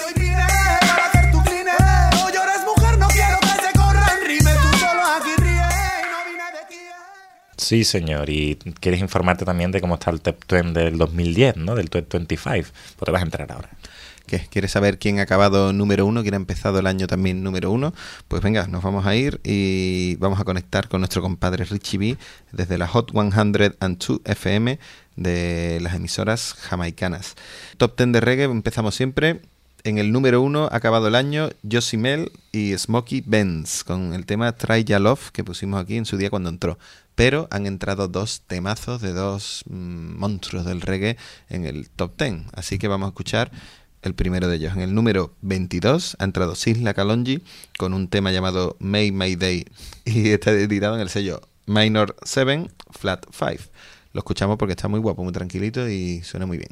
Sí, señor, y quieres informarte también de cómo está el Top veinte del dos mil diez, ¿no? Del Top veinticinco, pues te vas a enterar ahora.
¿Qué? ¿Quieres saber quién ha acabado número uno, quién ha empezado el año también número uno? Pues venga, nos vamos a ir y vamos a conectar con nuestro compadre Richie B desde la Hot ciento dos F M de las emisoras jamaicanas. Top diez de reggae, empezamos siempre. En el número uno ha acabado el año Josie Mel y Smokey Benz con el tema Try Ya Love que pusimos aquí en su día cuando entró. Pero han entrado dos temazos de dos mmm, monstruos del reggae en el top diez. Así que vamos a escuchar el primero de ellos. En el número veintidós ha entrado Sisla Kalonji con un tema llamado May My Day y está editado en el sello Minor siete Flat cinco. Lo escuchamos porque está muy guapo, muy tranquilito y suena muy bien.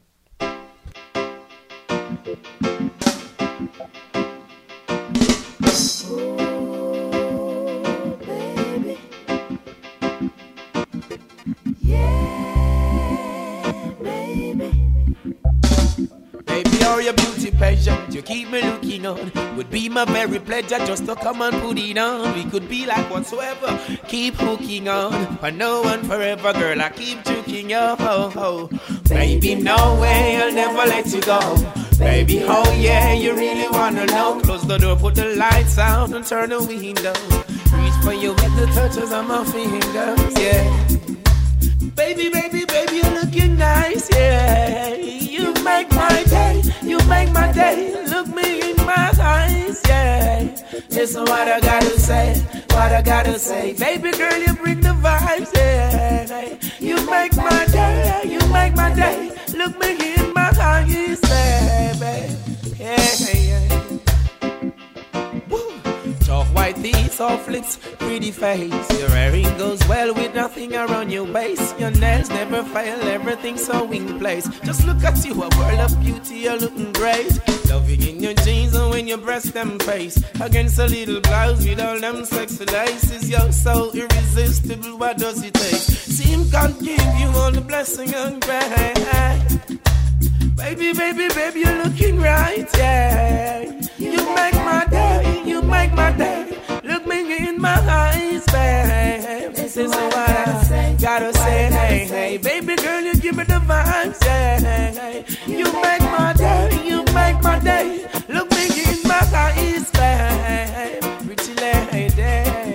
Your beauty pageant, you keep me looking on. Would be my very pleasure just to come and put it on. We could be like whatsoever, keep hooking on. For no one forever, girl, I keep choking you. Oh, oh. Baby, no way, I'll never let you go. Baby, oh yeah, you really wanna know. Close the door, put the lights out and turn the window. Reach for you with the touches of my fingers, yeah. Baby, baby, baby, you're looking nice, yeah. You make my day, you make my day. Look me in my eyes, yeah. Listen what I gotta say, what I gotta say. Baby girl, you bring the vibes, yeah. You make my day, you make my day. Look me in my eyes, baby. Yeah, yeah. Woo. Talk white teeth, soft lips, pretty face. Your hairring goes well with nothing around your waist. Your nails never fail, everything so in place. Just look at you, a world of beauty, you're looking great. Loving in your jeans and when your breast them face against a little blouse with all them sexy laces. You're so irresistible, what does it take? Seem God give you all the blessing and grace. Baby, baby, baby, you're looking right, yeah. You make my day, you make my day. Look me in my eyes, babe. This is what I gotta say, hey, hey. Baby girl, you give me the vibes, yeah. You make my day, you make my day. Look me in my eyes, babe. Pretty lady.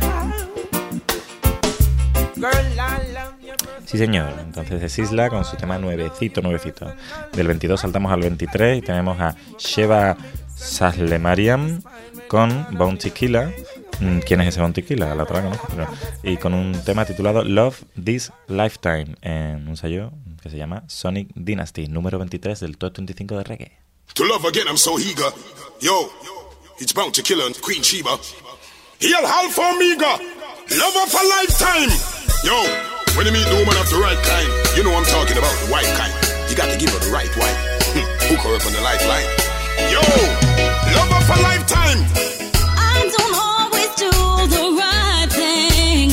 Girl, I love you.
Sí, señor. Entonces es Isla con su tema nuevecito, nuevecito. Del veintidós saltamos al veintitrés y tenemos a Sheba Sahlemariam con Bounty Killer. ¿Quién es ese Bounty Killer? La otra conozco, pero... Y con un tema titulado Love This Lifetime en un sello que se llama Sonic Dynasty, número veintitrés del Top veinticinco de reggae.
To love again, I'm so eager. Yo, it's Bounty Killer and Queen Sheba. Heal half Omega. Love of a lifetime. Yo. When you meet the woman of the right kind, you know I'm talking about the white kind. You got to give her the right wine. Hook her up on the lifeline. Yo, love her for lifetime.
I don't always do the right thing.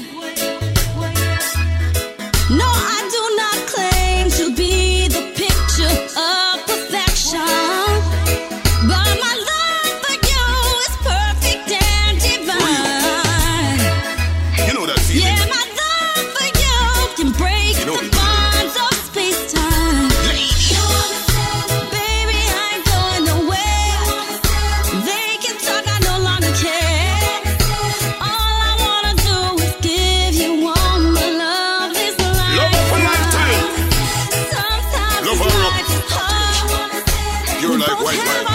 No, I do not claim to be the picture of perfection. But my love for you is perfect and divine.
You know that feeling.
Yeah, my can break the bonds of space-time. Baby, I ain't going nowhere. They can talk, I no longer care. All I wanna do is give you all my love this life.
Love her for lifetime.
Sometimes
love her life is hard. You're like white wine.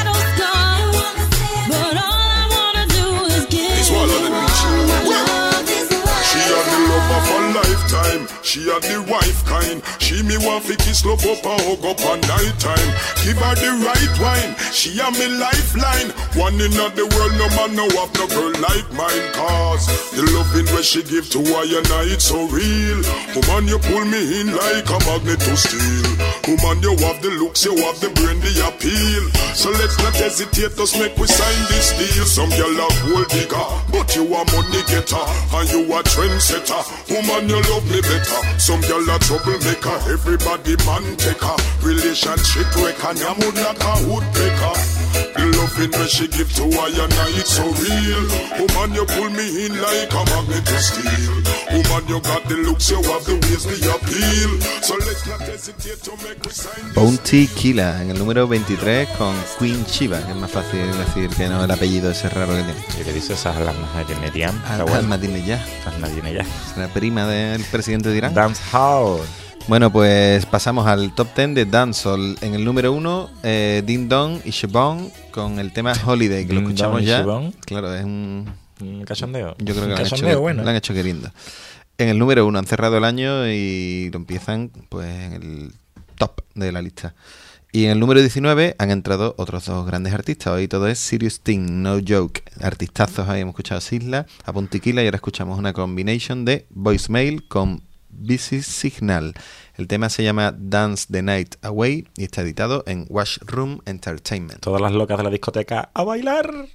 But all I wanna do is give you all my love this life. She had the love of a lifetime. She had the wife kind. She me want fi kiss love up and hug up at night time. Give her the right wine. She a me lifeline. One in the world, no man no have no girl like mine. Cause the loving where she give to I and I, it's so real. Woman, you pull me in like a magnet to steel. Woman, you have the looks, you have the brain, the appeal. So let's not hesitate, just make we sign this deal. Some girl a gold digger, but you a money getter, and you a trendsetter. Woman, you love me better. Some girl a troublemaker, everybody man taker. Relationship wrecker, ya mood like a woodpecker. The loving that she give to I and I, it's so real. Woman, you pull me in like a magnet to steel. Woman, you got the looks, you have the ways, the appeal. So let's not hesitate to make we sign this.
Bounty Killer en el número veintitrés con Queen Sheba, que es más fácil decir que no el apellido ese raro que tiene.
¿Y le dices a Ahmadinejad?
Ahmadinejad.
Ahmadinejad.
Es la prima del presidente de Irán.
Dance Hall.
Bueno, pues pasamos al top diez de Dancehall. En el número uno, eh, Ding Dong y Siobhan con el tema Holiday, que
Ding
lo escuchamos
Dong y
ya.
Siobhan.
Claro, es un...
Un cachondeo.
Yo creo que
un
lo han,
cachondeo
hecho,
bueno.
lo han hecho queriendo. En el número uno han cerrado el año y lo empiezan pues en el top de la lista. Y en el número diecinueve han entrado otros dos grandes artistas. Hoy todo es Serious Thing, No Joke. Artistazos, ahí hemos escuchado a Sisla, a Puntiquila y ahora escuchamos una combination de Voicemail con Busy Signal. El tema se llama Dance the Night Away y está editado en Washroom Entertainment.
Todas las locas de la discoteca a bailar.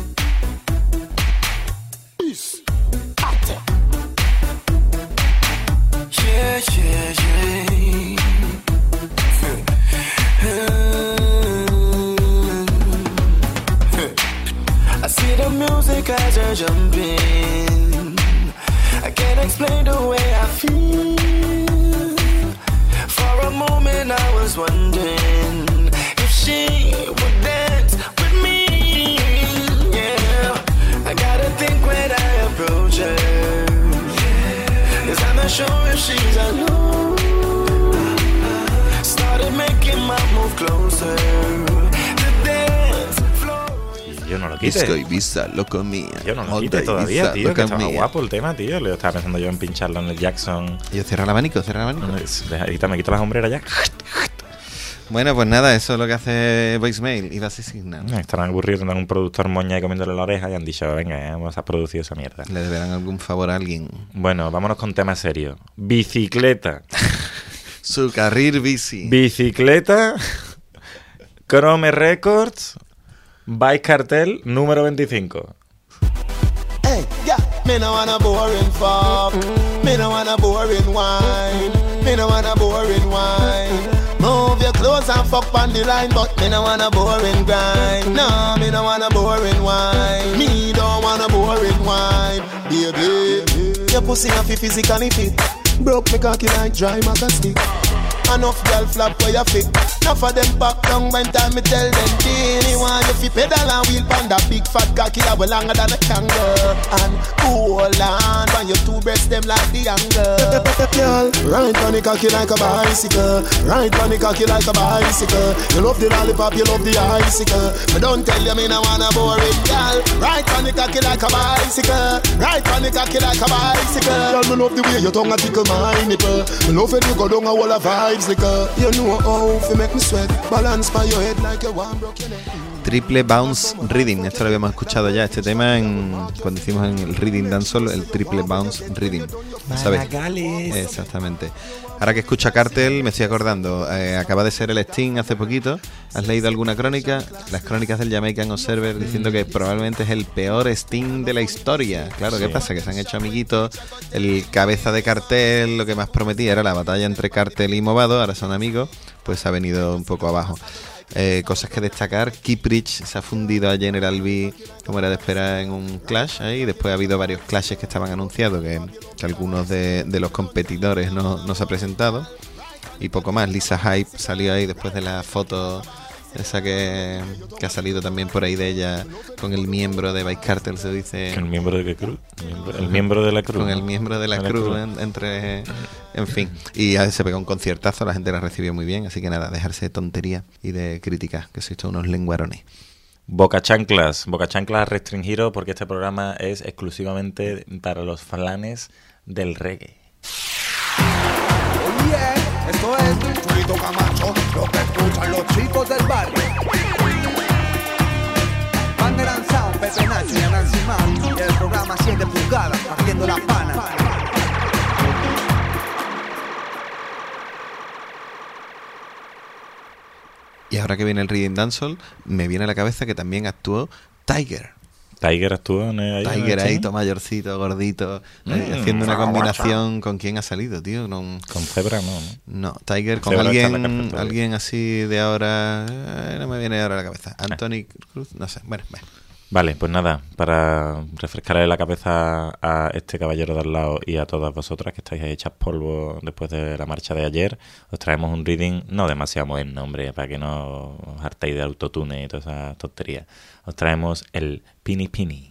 Yeah, yeah, yeah. I see the music as you're jumping. I can't explain the way I feel. For a moment I was wondering if she would dance with me. Yeah, I gotta think when I approach her, 'cause I'm not sure if she's alone. Started making my move closer. The dance floor.
Yo no lo quite.
Disco Ibiza, loco mía.
Yo no lo
Onda
quite todavía,
Ibiza,
tío, que
loca
estaba
mía.
guapo el tema, tío. Le estaba pensando yo en pincharlo en el Jackson.
Y yo cierra el abanico, cierra el abanico.
Deja- Ahorita me quito las hombreras ya.
Bueno, pues nada, eso es lo que hace Voicemail. Iba a Signal.
Estarán aburridos, tendrán un productor moña y comiéndole la oreja y han dicho, venga, eh, vamos a producir esa mierda.
Le deberán algún favor a alguien.
Bueno, vámonos con temas serios. Bicicleta.
Su carril bici.
Bicicleta. Chrome Records. Bike Cartel número veinticinco.
Hey, yeah, me no want a boring fuck. Me no want a boring wine. Me no want a boring wine. Move your clothes and fuck on the line, but me no want a boring grind. No, me no want a boring wine. Me don't want a boring wine, baby. Your pussy have to physically fit. Broke me cocky like dry maca stick. Enough girl flap where you fit. Enough of them pop down when time me tell them Genie want you fi pedal and wheel pan that big fat cocky that way longer than a kangaroo. And hold on when your two breasts them like the angle. Girl, ride on the cocky like a bicycle. Ride on the cocky like a bicycle. You love the lollipop, you love the icicle. But don't tell you me no wanna boring girl. Ride on the cocky like a bicycle. Ride on the cocky like a bicycle. Girl, me love the way your tongue a tickle my nipple. Me love it you go down a wall of vibes. You know how to make me sweat. Balance by your head like you want broke your neck.
Triple Bounce Rhythm. Esto lo habíamos escuchado ya, este tema, en cuando hicimos en el Reading Dancehall, el Triple Bounce Rhythm. ¿Sabes? Exactamente. Ahora que escucha Cartel, me estoy acordando, eh, acaba de ser el Sting hace poquito. ¿Has leído alguna crónica? Las crónicas del Jamaican Observer diciendo que probablemente es el peor Sting de la historia. Claro, ¿qué
Sí.
pasa? Que se han hecho amiguitos. El cabeza de Cartel, lo que más prometía era la batalla entre Cartel y Movado, ahora son amigos, pues ha venido un poco abajo. Eh, cosas que destacar: Kiprich se ha fundido a General B, como era de esperar, en un clash ahí. Después ha habido varios clashes que estaban anunciados, que, que algunos de, de los competidores no, no se ha presentado. Y poco más. Lisa Hype salió ahí después de la foto esa que, que ha salido también por ahí de ella con el miembro de Vice Cartel, se dice.
¿El miembro de qué cruz? El miembro, el miembro de la cruz.
Con el miembro de la
De la
cruz,
cruz.
en- entre... En fin. Y a- se pegó un conciertazo, la gente la recibió muy bien. Así que nada, dejarse de tontería y de críticas, que sois todos unos lenguarones.
Boca Chanclas. Boca Chanclas restringido porque este programa es exclusivamente para los flanes del reggae.
Yeah, esto es Chulito Camacho, lo que escuchan los chicos del barrio. Banderan Sound, Pepe Nacho y Nancy Man. Y el programa siete pulgadas, haciendo la pana.
Y ahora que viene el Reading Dancehall, me viene a la cabeza que también actuó Tiger.
Tiger actuó en el, ahí en el
Tiger ahí,
Sting.
todo mayorcito, gordito, ahí,
Mm.
haciendo una
Ah,
combinación. ¿Con quién ha salido, tío? Con,
Con Zebra, no, ¿no?
No, Tiger con
Zebra está en la
alguien
carpeta.
alguien así de ahora. eh, no me viene ahora a la cabeza. Anthony Cruz, no sé. Bueno, bueno.
Vale, pues nada, para refrescarle la cabeza a este caballero de al lado y a todas vosotras que estáis ahí hechas polvo después de la marcha de ayer, os traemos un reading no demasiado moderno, hombre, para que no os hartéis de autotune y todas esas tonterías. Os traemos el Pini Pini.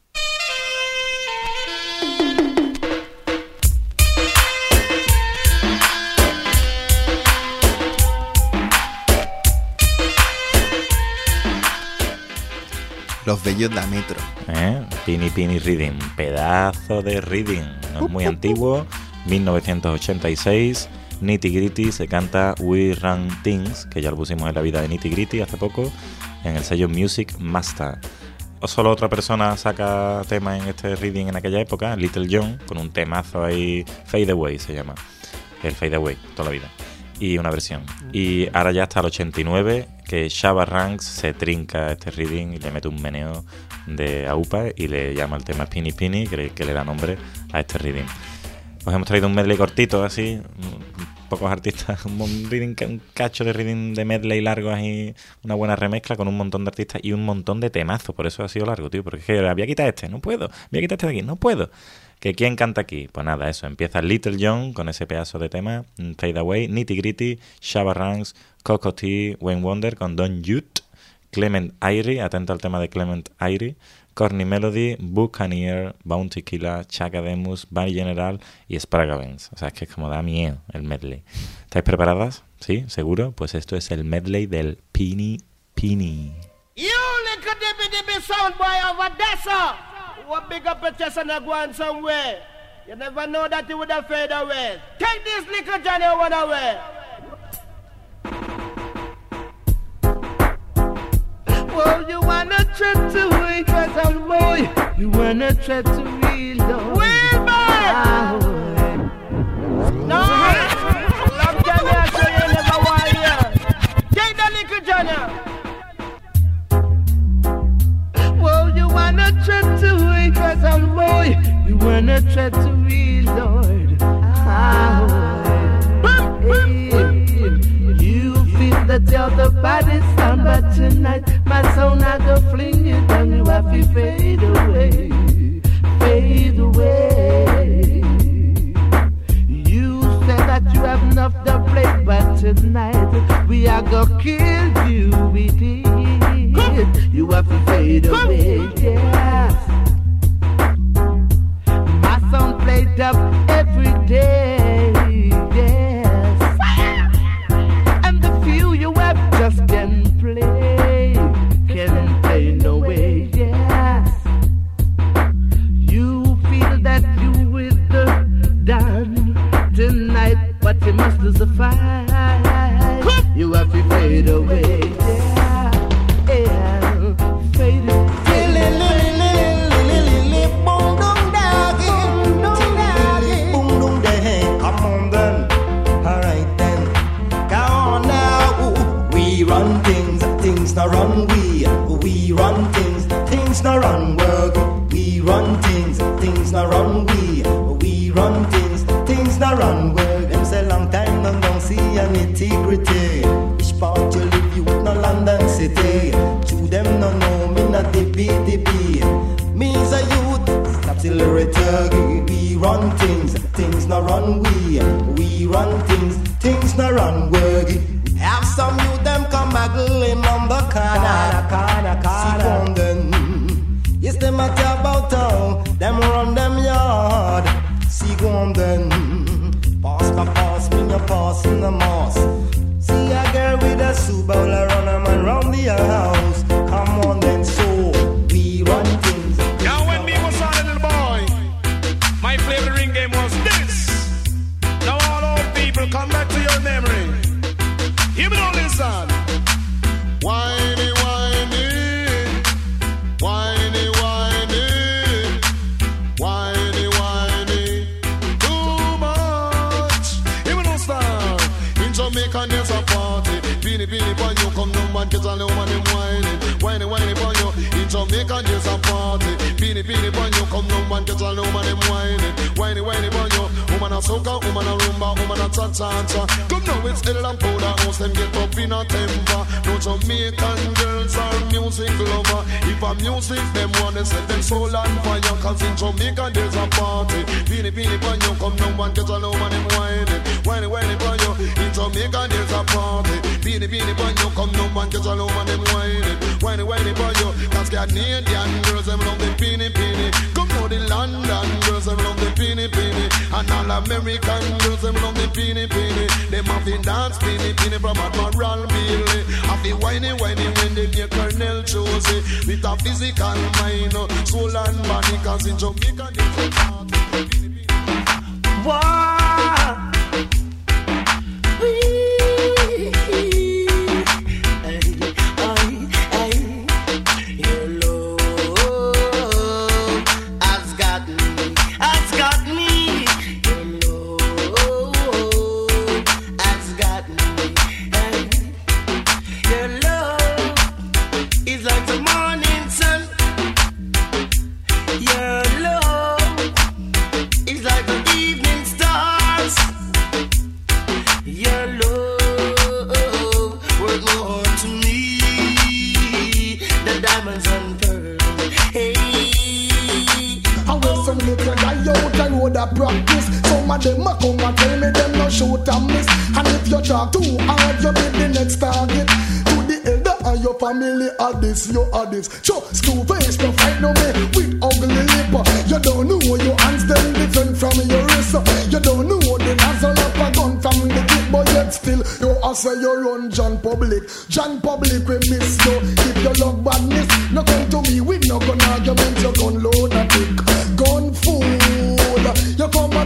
Los bellos de la Metro.
¿Eh? Pini Pini Reading, pedazo de reading, no es muy antiguo, mil novecientos ochenta y seis, Nitty Gritty se canta We Run Things, que ya lo pusimos en la vida de Nitty Gritty hace poco, en el sello Music Master. O solo otra persona saca tema en este reading en aquella época, Little John, con un temazo ahí, Fade Away se llama, el Fade Away, toda la vida. Y una versión. Y ahora ya hasta el ochenta y nueve que Shabba Ranks se trinca este reading y le mete un meneo de aupa y le llama el tema Pini Pini, que le, que le da nombre a este reading. Os hemos traído un medley cortito así, pocos artistas, un, reading, un cacho de reading de medley largo así, una buena remezcla con un montón de artistas y un montón de temazos, por eso ha sido largo, tío, porque es que voy a quitar este, no puedo, voy a quitar este de aquí, no puedo. ¿Que quién canta aquí? Pues nada, eso, empieza Little John con ese pedazo de tema, Fade Away, Nitty Gritty, Shabba Ranks, Coco T, Wayne Wonder con Don Jute, Clement Irie, atento al tema de Clement Irie, Corny Melody, Buccaneer, Bounty Killer, Chakademus, Bar General y Spragavens. O sea, es que es como da miedo el medley. ¿Estáis preparadas? ¿Sí? ¿Seguro? Pues esto es el medley del Pini Pini.
You little dippy dippy sound boy over there, sir. What big up your chest and go on somewhere. You never know that you would have fade away. Take this little Johnny one away. Well, you wanna try to wake us up, boy. You wanna try to reload. Wait, man! No! Love Johnny, I say you never want here. Take the little Johnny. Well, you wanna try to wake us up, boy. You wanna try to reload. Ah, hey. You feel that you're the baddest sound, but tonight my sound I go fling you down. You have to fade away, fade away. You said that you have enough to play, but tonight we are gonna kill you with it. You have to fade away, yes. My sound played up every day, yes. And the few you have just can play, can play no way, yes. You feel that you will done tonight, but you must lose the fight. You have to fade away, yeah, yeah. Fade away.
Run things, things now run we. We run things, things now run work. We run things, things now run we. We run things, things now run work. Them say long time and don't see an integrity. Which part you live, you no London city. To them no know me not the B D B. Me's a youth, auxiliary. We run things, things now run we. We run things, things now run work. Have some you them come haggling on the corner, corner, corner. See one them, yes them a talk about town, them run them yard. See one them, pass my pass me your pass in the moss. See a girl with a Subaru run a man round the house. Come on then, so we run things.
Now when me was a little boy, my favorite ring game was this. Now all old people come back to your memory. Give me all this on. Whiny, whiny, whiny, whiny, whiny, whiny. Too much. Give me no star. In Jamaica there's a party. Beanie, beanie, pon you come no man get a little man in whining. Whiny, whiny, pon you. In Jamaica there's a party. Beanie, beanie, pon you come no man get a little man in whining. Whiny, whiny, pon you. Woman a soca, woman a rumba, woman a cha-cha-cha. Come now it's ill and powder house, them get up in a temper. No Jamaican girls are music lover. If a music, them wanna set them soul on fire. Cause in Jamaica there's a party. Beanie, beanie, pan you, come now and get a low man and whining. Whiny, whiny, pan you. In Jamaica there's a party. Beanie, beanie, pan you, come now and get a low man and whining. Whiny, whiny, pan you. Cause Canadian girls, them love the beanie, beanie. Come now the London girls, them love the beanie, beanie. And all American girls, them love the beanie, beanie. Them have the dance beanie, beanie from Admiral Bailey. Have the whiny, whiny when they hear Colonel Josie. With a physical mind, soul and body. Cause in Jamaica, there's a party.
Wow.
Practice. Some of them a come and tell me them no shoot and miss. And if you talk too hard, you be the next target. To the elder and your family are this, you are this. So school face no fight no me with ugly lip. You don't know your hands them different from your wrist. You don't know the nozzle up a gun from the clip, but yet still you say you run John Public. John Public we miss you. If you look back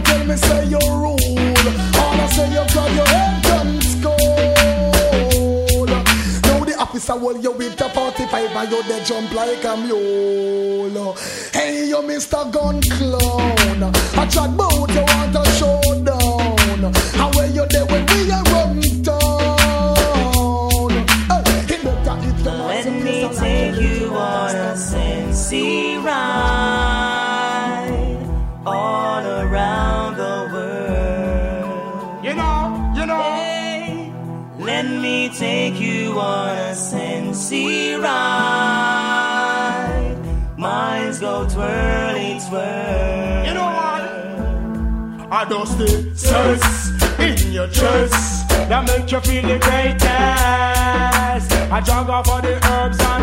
tell me say you rule. All I say you got your head done school. Now the officer will you with the forty-five and you they jump like a mule. Hey you Mister Gun Clown, I chat bout you want a showdown. And where you there when we are run down. Hey, it better if you
let me take you on a Cincy ride all around the world.
You know, you know.
Hey, let me take you on a Cincy ride. Minds go twirly twirl.
You know what? I just the sense in your chest that make you feel the greatest. I jog off all the herbs and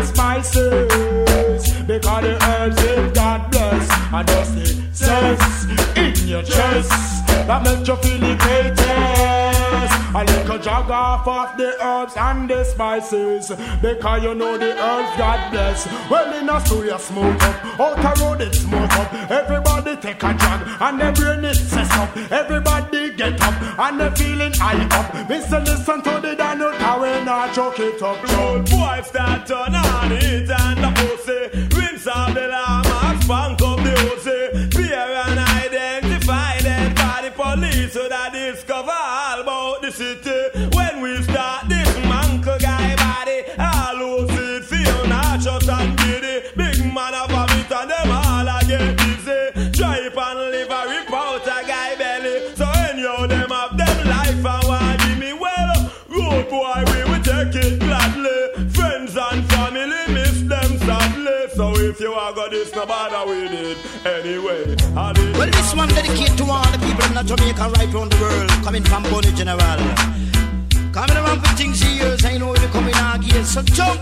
spices because the herbs in God bless. I just the sense in your chest that make you feel the greatest. I like a jog off of the herbs and the spices because you know the herbs God bless. Well in a studio smoke up, out a road it smoke up. Everybody take a jog and the brain it sets up. Everybody get up and the feeling high up. Mister listen to the Daniel Cowan and choke it up.
Old boy start turn on it and the pussy. Rinse off the llama, spank up the pussy. Peer and identify them by the police so that discover all about the city. When we start this manco guy body, all who see it feel not shut and giddy. Big man of a bit and them all a get busy. Drive and live a report a guy belly. So anyhow them have them life and want give me well. Road boy we will take it gladly. Friends and family miss them sadly. So if you are got this no bother with it anyway.
Well this one dedicated to all the people in Jamaica right around the world. Coming from Bonnie General. Coming around for things years, I know you coming again. So jump,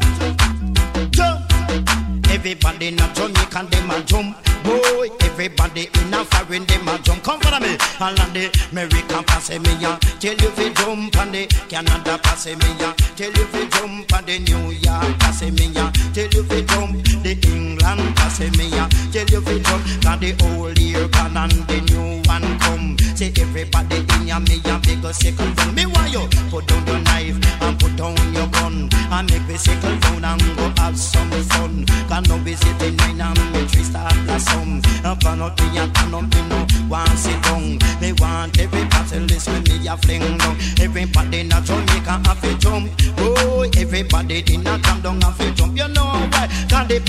jump. Everybody in Jamaica, them a jump. Boy, everybody in a foreign, them a jump. Come follow me. And on the American pass me ya. Tell you fi jump on the Canada pass me ya. Tell you fi jump on the New York pass me ya. Tell you fi jump the England pass me ya. Tell you fi jump on the old year gone and the new one come. Say everybody in ya me ya big a circle down. Me want you put down your knife and put down your gun and make me circle down and go have some fun. Can no be sitting in a military start blossom. Up and up me and turn up me no want sit down. Me want everybody listen me a fling down. Everybody in a Jamaica have to jump. Oh, everybody in a come down have to jump. You know why? Cause the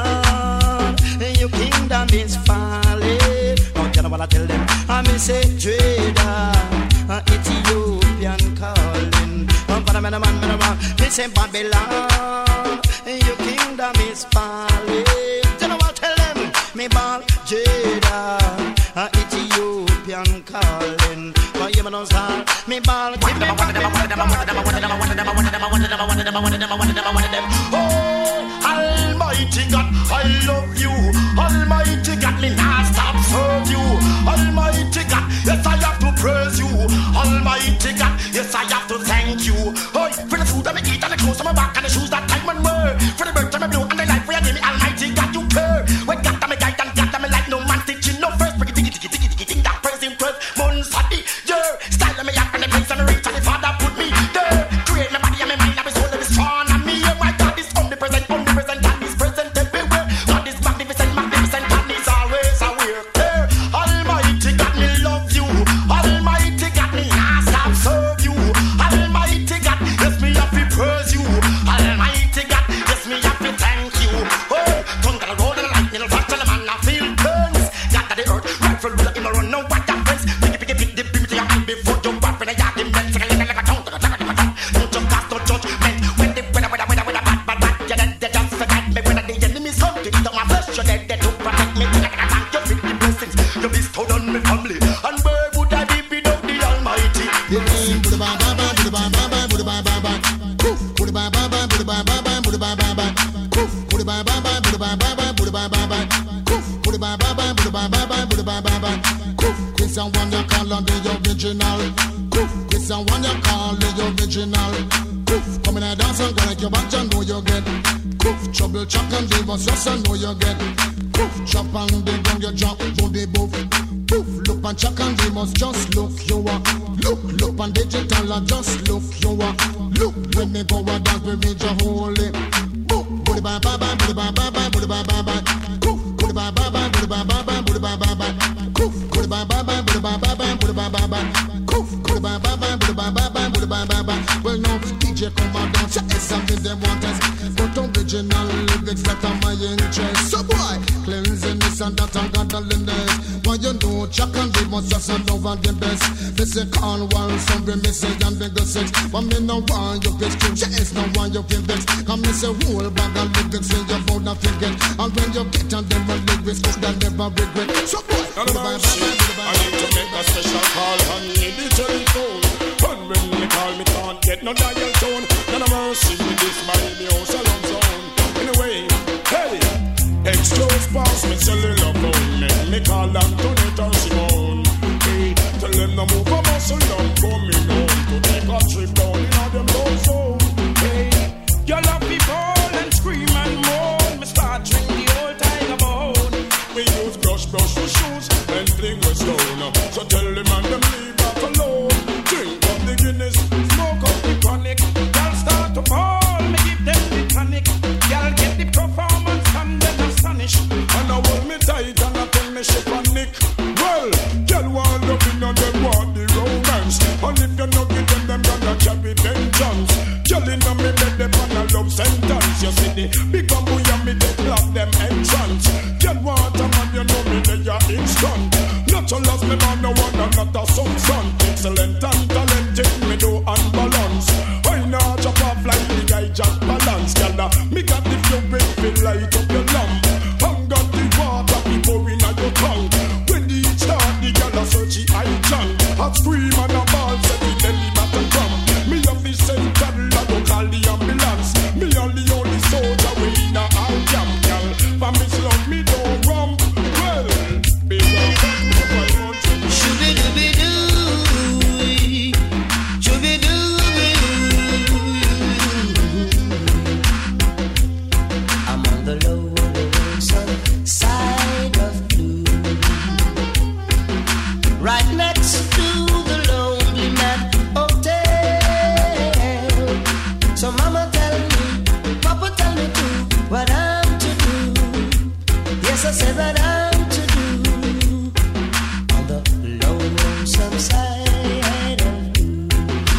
Babylon your kingdom is falling. Now tell them what I tell them. I me say trader, uh, Ethiopian calling. Um, but I'm a man, man, man. Me say Babylon your kingdom is falling. Tell them what I tell them. Me ball Jada, uh, Ethiopian calling. Why you know sir? Me ball. Give me one of them, one of them, one of them, one of them, one of them, one of them, one of them, one of them, one of them, one of them, one of them. Oh, Almighty God, I love you. Almighty God, me not stop serve you. Almighty God, yes I have to praise you. Almighty God, yes I have to thank you. Oh, for the food that me eat and the clothes on my back and the shoes that time and wear. For the birds that me blue and the life where you give me. Almighty God, you care. When God that me guide and God that me like no man teaching no first. Break it, tiki, tiki, tiki, tiki, tiki, that praise him twelve months at the year. Style that me up and the place and the reach and the Father put me there. Create my body and my mind and my soul and my strong and me. Oh my God is omnipresent, omnipresent and is present everywhere. God is magnificent, magnificent and is always aware. There, Almighty God, me love you. Almighty God, me not stop serve you. Almighty God, yes me have to praise you. Almighty God, yes me have to thank you. Oh, tongue gonna roll and the lightning will flash and the man I feel turns. God that the earth, rightful ruler, him a run no what that friends. Pick it, pick it, pick the beam to your hand before you back when I yard him then sing a little like a tongue to the tongue to the tongue. Don't you cast no judgment when the when I when I when I when I bad bad bad. You dead, they just forget me when the enemies come to eat on my flesh. You dead, they to protect me. Like a tank, you fit the blessings you bestowed on me family. And where would I be without the Almighty? You mean Buddha ba ba ba Buddha ba ba ba Buddha ba ba ba Koof Buddha ba ba ba Buddha ba ba ba Buddha ba ba ba Koof Buddha ba ba ba Buddha ba ba ba Buddha ba ba ba Koof Buddha ba ba ba Buddha ba ba ba Buddha ba ba ba Koof Christian one you call on the original. Koof Christian one you call the original. Koof come in a dance and go like your back you know you get. Koof trouble chuck and give us just you know you get. Koof chop on the ground you drop booty boof.
Look, look on Chuck and they must just look you are. Look, look on digital and just look you are. Look, when me go a dance with me holy. Booty ba ba ba, booty ba ba ba, booty ba ba ba. Coof, booty ba ba ba, booty ba ba ba, booty ba ba ba. Coof, booty ba ba ba, booty ba ba ba, booty ba ba ba. Coof, booty ba ba ba, booty ba ba ba, booty ba ba ba. Well now D J come and dance, yeah, it's something they want us. But original lyrics that are my interest. So boy, cleansing this and that and godliness. Why you know Chuck and they must just send over the best. They say call one, some be message and bigger sex. But me no want you bitch to yes, no want you feel vex. Come me say whole bag of lyrics when you bout not forget. And when you get on them a lyrics, could I never regret. So boy,
I need to make a special call on the telephone. And when they call me can't get no dial tone. None of mercy with this my house alone zone. Anyway, hey, excuse pass me cellular phone. Make me call Antoinette or Simone. Hey, tell them to move a muscle down for me now. To take a trip down in all them low zone. Hey, you love people and scream and moan. Me start drink the old tiger bone. We use brush brush for shoes and fling with stone. So tell them and them leave that alone. Drink up the Guinness, smoke up the chronic. Y'all start to fall, me give them the tonic. Y'all get the performance and then astonish. And I hold me tight and I tell me she panic. Well, y'all want loving and them want the romance. And if you no give them, them gonna carry vengeance. Y'all in me bed, them on a love sentence. You see the big bamboo and me they block them entrance. Y'all want a man, you know me they are instant. Natural as me man, no one and not a some son. Excellent and talented, me do unbalance. I know chop off like the guy just balance. Y'all me got the fuel, feel light up your lamp. And got the water, be pouring out your tongue. When the heat start, the y'all search the eye junk. I scream and a ball, set the belly button drum. Me have the central, I go call the ambulance. Me only only soldier, we in a all jam, y'all. For me slum, me don't rum. Well, big up,
Shoo-be-doo-be-doo, shoo-be-doo-be-doo. I'm on the lonesome side of blue, right next to the Lonely Man Hotel. So mama tell me, papa tell me too, what I'm to do. Yes, I said that I'm to do on the lonesome side of blue,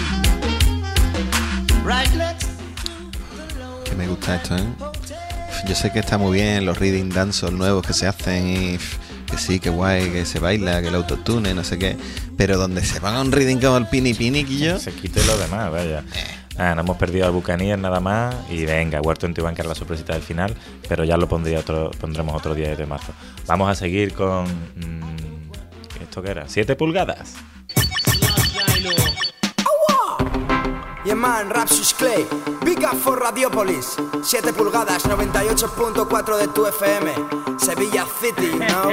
right next.
Que me gusta esto, ¿eh? Yo sé que está muy bien los reading dancehall nuevos que se hacen y f, que sí, que guay, que se baila, que el autotune, no sé qué, pero donde se van a un reading como el Pini Piniquillo,
se quite lo demás, vaya. Ah, no hemos perdido al Buccaneers nada más y venga, Huerto en Tibán, que era la sorpresita del final, pero ya lo pondría otro, pondremos otro día de marzo. Vamos a seguir con mmm, ¿esto qué era? ¿Siete pulgadas?
Yeah man, Rapsus Clay, Big Up for Radiopolis, siete pulgadas, noventa y ocho punto cuatro de tu F M, Sevilla City, ¿no?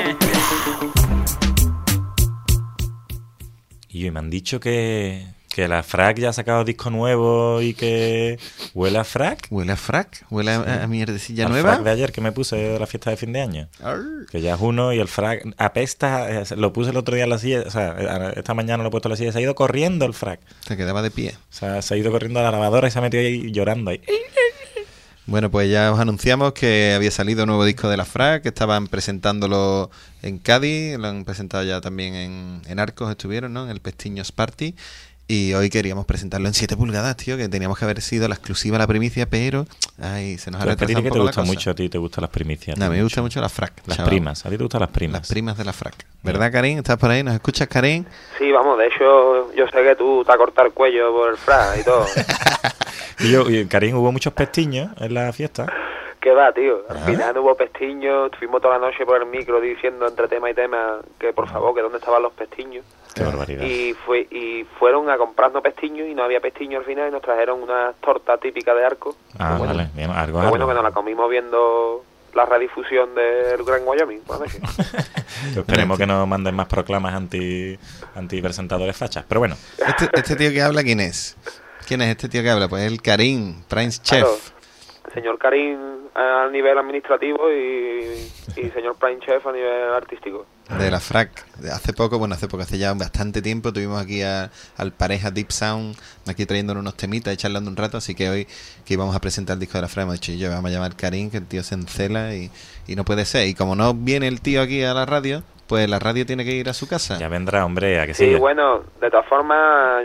Y me han dicho que, que la Frac ya ha sacado disco nuevo y que huele a Frac.
¿Huele a Frac? ¿Huele a, sí. a mierdecilla
Al
nueva?
Frac de ayer que me puse de la fiesta de fin de año. Arr. Que ya es uno y el Frac apesta. Lo puse el otro día en la silla, o sea, esta mañana lo he puesto en la silla. Se ha ido corriendo el Frac.
Se quedaba de pie.
O sea, se ha ido corriendo a la lavadora y se ha metido ahí llorando ahí.
Bueno, pues ya os anunciamos que había salido un nuevo disco de la Frac, que estaban presentándolo en Cádiz, lo han presentado ya también en, en Arcos, estuvieron, ¿no? En el Pestiños Party. Y hoy queríamos presentarlo en siete pulgadas, tío, que teníamos que haber sido la exclusiva, la primicia, pero ay, se nos ha retrasado un
que
poco
te
la
gusta
cosa.
mucho a ti, te gustan las primicias.
No, a mí me
mucho.
gusta mucho la Frac.
Las
chaval.
primas, a ti te gustan las primas.
Las primas de la Frac. ¿Verdad, Karim? ¿Estás por ahí? ¿Nos escuchas, Karim?
Sí, vamos, de hecho, yo sé que tú te has cortado el cuello por el Frac y todo.
Y yo, y Karim, hubo muchos pestiños en la fiesta.
¿Qué va, tío? Al
¿Ah?
final no hubo pestiños, fuimos toda la noche por el micro diciendo entre tema y tema que por favor, que dónde estaban los pestiños.
Qué barbaridad.
Y fue y fueron a comprarnos pestiños y no había pestiños al final y nos trajeron una torta típica de Arco.
Ah,
bueno,
vale, bien, algo,
qué bueno
algo.
que nos la comimos viendo la redifusión del Gran Wyoming. Bueno, sí.
Pues esperemos que no manden más proclamas anti, anti presentadores fachas, pero bueno.
Este, este tío que habla, ¿quién es? ¿Quién es este tío que habla? Pues el Karim, Prince Chef.
Claro, señor Karim a nivel administrativo y, y señor Prime Chef a nivel artístico.
De la frac. Hace poco, bueno, hace poco, hace ya bastante tiempo, tuvimos aquí a, al pareja Deep Sound, aquí trayéndonos unos temitas y charlando un rato, así que hoy que íbamos a presentar el disco de la frac, hemos dicho, yo, vamos a llamar Karim, que el tío se encela y, y no puede ser. Y como no viene el tío aquí a la radio, pues la radio tiene que ir a su casa.
Ya vendrá, hombre, a que
Sí,
sí.
bueno, de todas formas,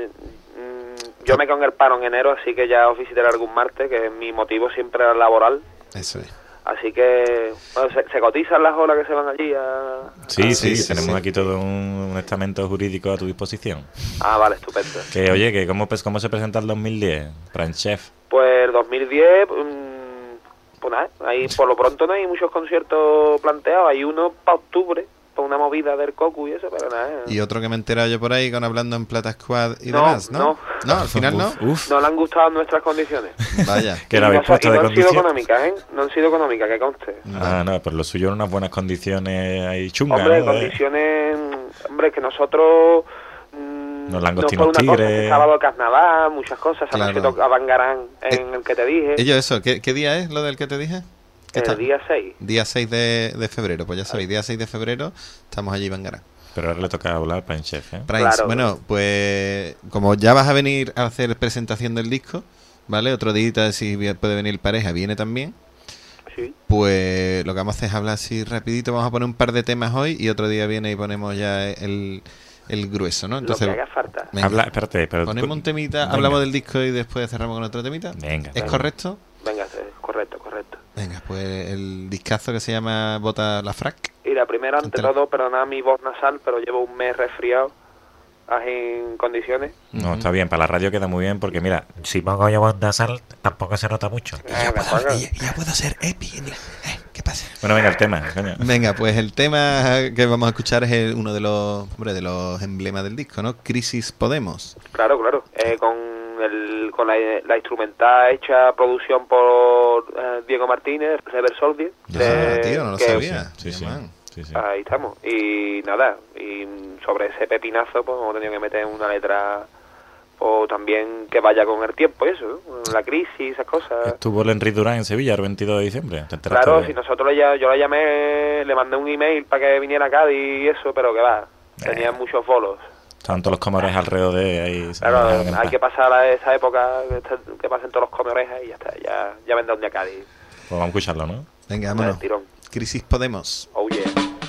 mm, yo me quedo en el paro en enero, así que ya os visitaré algún martes, que mi motivo siempre era laboral.
Eso es.
Así que, bueno, se, se cotizan las olas que se van allí a...
Sí,
a-
sí, sí, tenemos aquí todo un, un estamento jurídico a tu disposición.
Ah, vale, estupendo.
Que, oye, que ¿cómo, pues, cómo se presenta el dos mil diez? Pranchef.
Pues el dos mil diez, mm, pues nada, ahí por lo pronto no hay muchos conciertos planteados, hay uno para octubre, para una movida del Cocu y eso, pero nada.
Y otro que me he enterado yo por ahí con hablando en Plata Squad y
No,
demás, ¿no?
no.
No, al final no.
No le han gustado nuestras condiciones.
Vaya.
Que lo
Y
habéis
no,
puesto
y
de
no han sido
condición.
económicas, ¿eh? No han sido económicas, que conste.
Ah, no, pues lo suyo eran unas buenas condiciones ahí chungas,
Hombre,
¿no?
condiciones... Hombre, que nosotros...
Los
No
langostinos
fue una cosa,
tigres.
que sábado carnaval, muchas cosas, esa
Claro.
noche tocaban Garán en el que te dije,
Ellos eso, ¿qué, qué día es lo del que te dije? ¿Qué
el
está?
día seis.
Día seis de, de febrero, pues ya sabéis, día seis de febrero estamos allí en Bangará.
Pero ahora le toca hablar al Pranchef, ¿eh?
Price, bueno, pues como ya vas a venir a hacer presentación del disco, ¿vale? Otro día, si vi- puede venir pareja, viene también.
Sí.
Pues lo que vamos a hacer es hablar así rapidito, vamos a poner un par de temas hoy y otro día viene y ponemos ya el, el grueso, ¿no? Entonces,
Lo que haga falta.
venga.
Habla, espérate, pero...
Ponemos un temita,
Venga.
hablamos del disco y después cerramos con otro temita.
Venga.
¿Es
venga.
correcto?
Venga, sí, correcto, correcto.
Venga, pues el discazo que se llama Bota la Frac.
Y la primera, ante
Entera.
todo, perdonad mi voz nasal, pero llevo un mes resfriado, así en condiciones.
No, está bien, para la radio queda muy bien porque, mira, si pongo yo voz nasal, tampoco se nota mucho.
Eh, me juega.
Ya puedo ser Epi. ¿Qué pasa?
Bueno, venga, el tema, coño.
Venga, pues el tema que vamos a escuchar es el- uno de los, hombre, de los emblemas del disco, ¿no? Crisis Podemos.
Claro, claro. Eh, con el, con la, la instrumental hecha producción por eh, Diego Martínez, Rever Soldier.
Ya, tío, no lo
que-
sabía.
Sí, sí.
Man.
sí, sí.
Ahí estamos. Y nada, y sobre ese pepinazo, pues hemos tenido que meter una letra o también que vaya con el tiempo y eso, ¿no? La crisis, esas cosas.
Estuvo el Enrique Durán en Sevilla el veintidós de diciembre. ¿Te enteraste
Claro,
de-
si nosotros le, ya- yo le llamé, le mandé un email para que viniera a Cádiz y eso, pero que va, tenía muchos bolos.
Estaban todos los comores alrededor de ahí. se
Claro,
dejaban en
hay
paz.
que pasar a esa época, que, está- que pasen todos los comeorejas y ya está, ya, ya vendrá un día a Cádiz.
Pues vamos a escucharlo, ¿no?
Venga,
Del
vámonos.
tirón.
Crisis Podemos.
Oh yeah.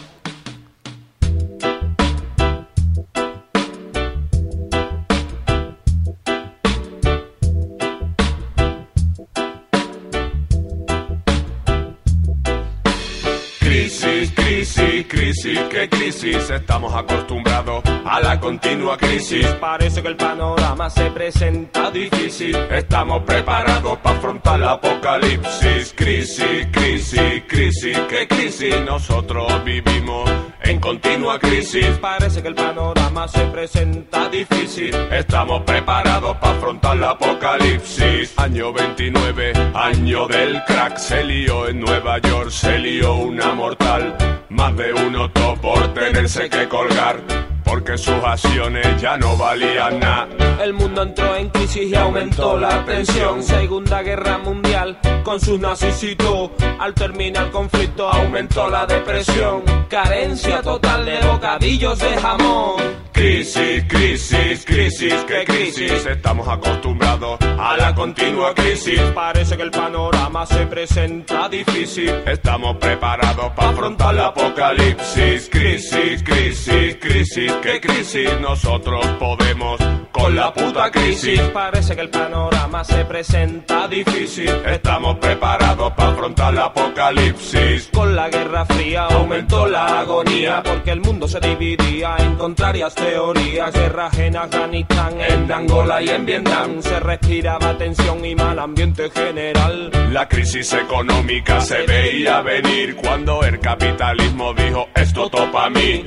Crisis, crisis, crisis, qué crisis. Estamos acostumbrados a la continua crisis.
Parece que el panorama se presenta
Difícil, estamos preparados para afrontar la apocalipsis. Crisis, crisis, crisis, qué crisis. Nosotros vivimos en continua crisis.
Parece que el panorama se presenta
Difícil, estamos preparados para afrontar la apocalipsis. Año veintinueve, año del crack. Se lió en Nueva York, se lió una mortal. Más de uno optó por tenerse que colgar, porque sus acciones ya no valían nada.
El mundo entró en crisis y aumentó la tensión. Segunda Guerra Mundial con sus nazis y todo. Al terminar el conflicto aumentó la depresión. Carencia total de bocadillos de jamón.
Crisis, crisis, crisis, qué crisis. Estamos acostumbrados a la continua crisis.
Parece que el panorama se presenta
Difícil, estamos preparados para afrontar la apocalipsis. Crisis, crisis, crisis, qué crisis. Nosotros podemos con la puta crisis.
Parece que el panorama se presenta
Difícil, estamos preparados para afrontar la apocalipsis.
Con la Guerra Fría aumentó la agonía, porque el mundo se dividía en contrarias teorías. Guerra en Afganistán, en Angola y en Vietnam. Se respiraba tensión y mal ambiente general.
La crisis económica se veía venir cuando el capitalismo dijo esto topa a mí.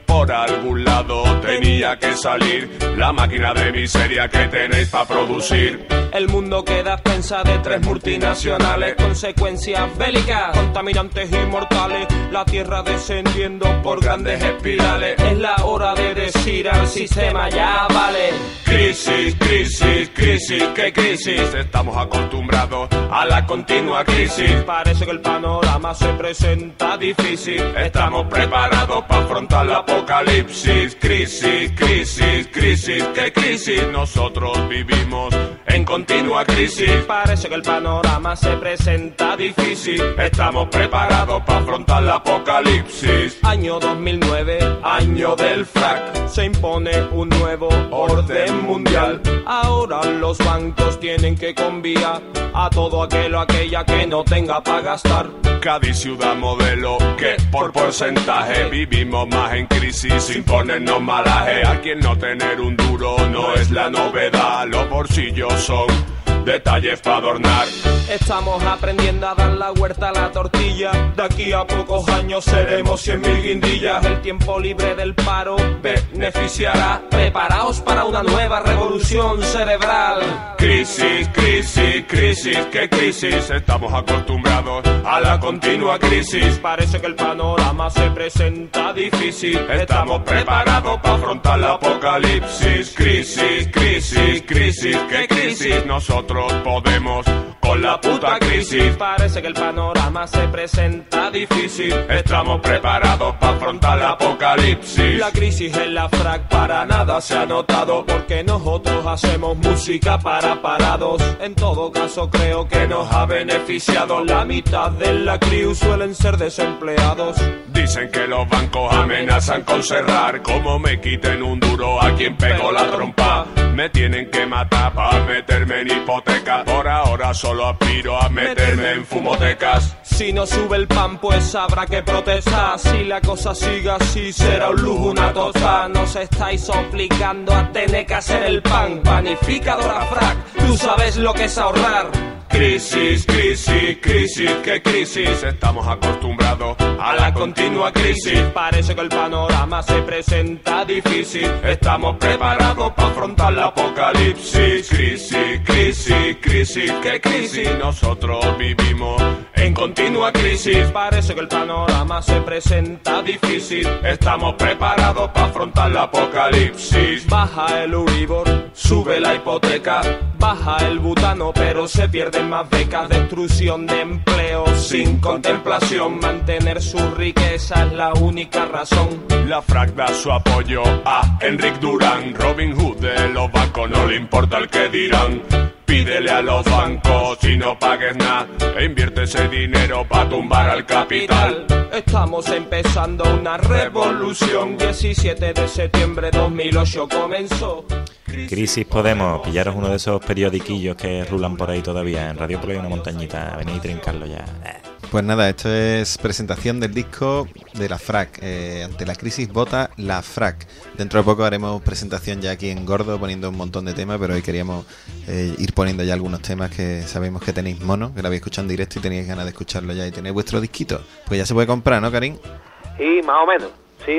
por algún lado tenía que salir la máquina de miseria que tenéis para producir.
El mundo queda a expensa de tres multinacionales, consecuencias bélicas, contaminantes y mortales, la tierra descendiendo por grandes espirales. Es la hora de decir al sistema ya vale.
Crisis, crisis, crisis, ¿qué crisis? Estamos acostumbrados a la continua crisis.
Parece que el panorama se presenta difícil.
Estamos preparados para afrontar la apocalipsis. Crisis, crisis, crisis, ¿qué crisis? Nosotros vivimos en continua crisis.
Parece que el panorama se presenta difícil.
Estamos preparados para afrontar la apocalipsis.
Año dos mil nueve,
año del frac.
Se impone un nuevo orden mundial. Ahora los bancos tienen que conviar a todo aquel o aquella que no tenga para gastar.
Cádiz ciudad modelo que por porcentaje vivimos más en crisis sin ponernos malaje. Aquí en no tener un duro no es la novedad. Los bolsillos son detalles para adornar.
Estamos aprendiendo a dar la huerta a la tortilla. De aquí a pocos años seremos cien mil guindillas. El tiempo libre del paro beneficiará. Preparaos para una nueva revolución cerebral.
Crisis, crisis, crisis, ¿qué crisis? Estamos acostumbrados a la continua crisis.
Parece que el panorama se presenta difícil.
Estamos preparados para afrontar la apocalipsis. Crisis, crisis, crisis, ¿qué crisis? Nosotros podemos con la puta crisis.
Parece que el panorama se presenta difícil.
Estamos preparados para afrontar la apocalipsis.
La crisis en la frac para nada se ha notado, porque nosotros hacemos música para parados. En todo caso creo que nos ha beneficiado. La mitad de la crew suelen ser desempleados.
Dicen que los bancos amenazan con cerrar. Como me quiten un duro a quien pego la trompa, me tienen que matar para meterme en hipoteca. Por ahora solo aspiro a meterme en fumotecas.
Si no sube el pan pues habrá que protestar. Si la cosa sigue así será un lujo una tosta. Nos estáis obligando a tener que hacer el pan. Panificadora frac, tú sabes lo que es ahorrar.
Crisis, crisis, crisis, ¿qué crisis? Estamos acostumbrados a la continua crisis.
Parece que el panorama se presenta difícil.
Estamos preparados para afrontar la apocalipsis. Crisis, crisis, crisis, ¿qué crisis? Nosotros vivimos en continua crisis.
Parece que el panorama se presenta difícil.
Estamos preparados para afrontar la apocalipsis.
Baja el Euribor,
sube la hipoteca.
Baja el butano pero se pierden más becas. Destrucción de empleo sin contemplación. Mantener su riqueza es la única razón.
La frac da su apoyo a Enric Durán. Robin Hood de los bancos, no le importa el que dirán. Pídele a los bancos y no pagues nada e invierte ese dinero para tumbar al capital.
Estamos empezando una revolución. diecisiete de septiembre dos mil ocho comenzó.
Crisis Podemos, pillaros uno de esos periodiquillos que rulan por ahí todavía. En Radio Play una montañita, venid y trincarlo ya.
Pues nada, esto es presentación del disco de la frac. Eh, ante la crisis vota la frac. Dentro de poco haremos presentación ya aquí en Gordo poniendo un montón de temas, pero hoy queríamos eh, ir poniendo ya algunos temas que sabemos que tenéis mono, que lo habéis escuchado en directo y tenéis ganas de escucharlo ya y tenéis vuestro disquito. Pues ya se puede comprar, ¿no, Karim?
Sí, más o menos. Sí,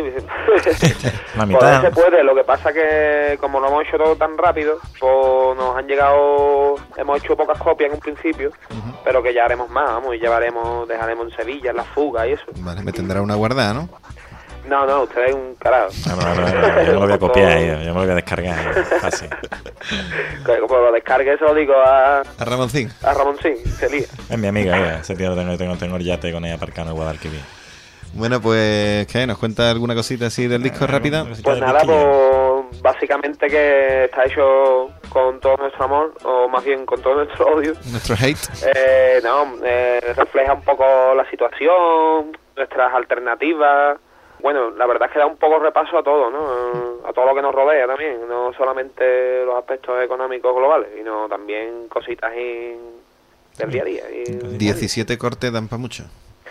la mitad.
Pues se puede, lo que pasa que como lo hemos hecho todo tan rápido, pues nos han llegado, hemos hecho pocas copias en un principio, uh-huh. pero que ya haremos más, vamos, y llevaremos, dejaremos en Sevilla, en la fuga y eso.
Vale, me tendrá una guardada, ¿no?
No, no, usted es un carajo.
No, no, no, no, yo me lo voy a copiar, yo, yo me lo voy a descargar, fácil.
Como lo descargue, eso lo digo a...
A Ramoncín.
A Ramoncín, se lía.
Es mi amiga, ella, ese tío lo tengo, tengo, tengo el yate con ella aparcado en Guadalquivir.
Bueno, pues, ¿qué? ¿Nos cuenta alguna cosita así del disco rápida?
Pues nada, pues básicamente que está hecho con todo nuestro amor, o más bien con todo nuestro odio.
Nuestro hate.
Eh, no, eh, refleja un poco la situación, nuestras alternativas. Bueno, la verdad es que da un poco repaso a todo, ¿no? A todo lo que nos rodea también, no solamente los aspectos económicos globales, sino también cositas y del día a día. Y
diecisiete cortes dan para mucho.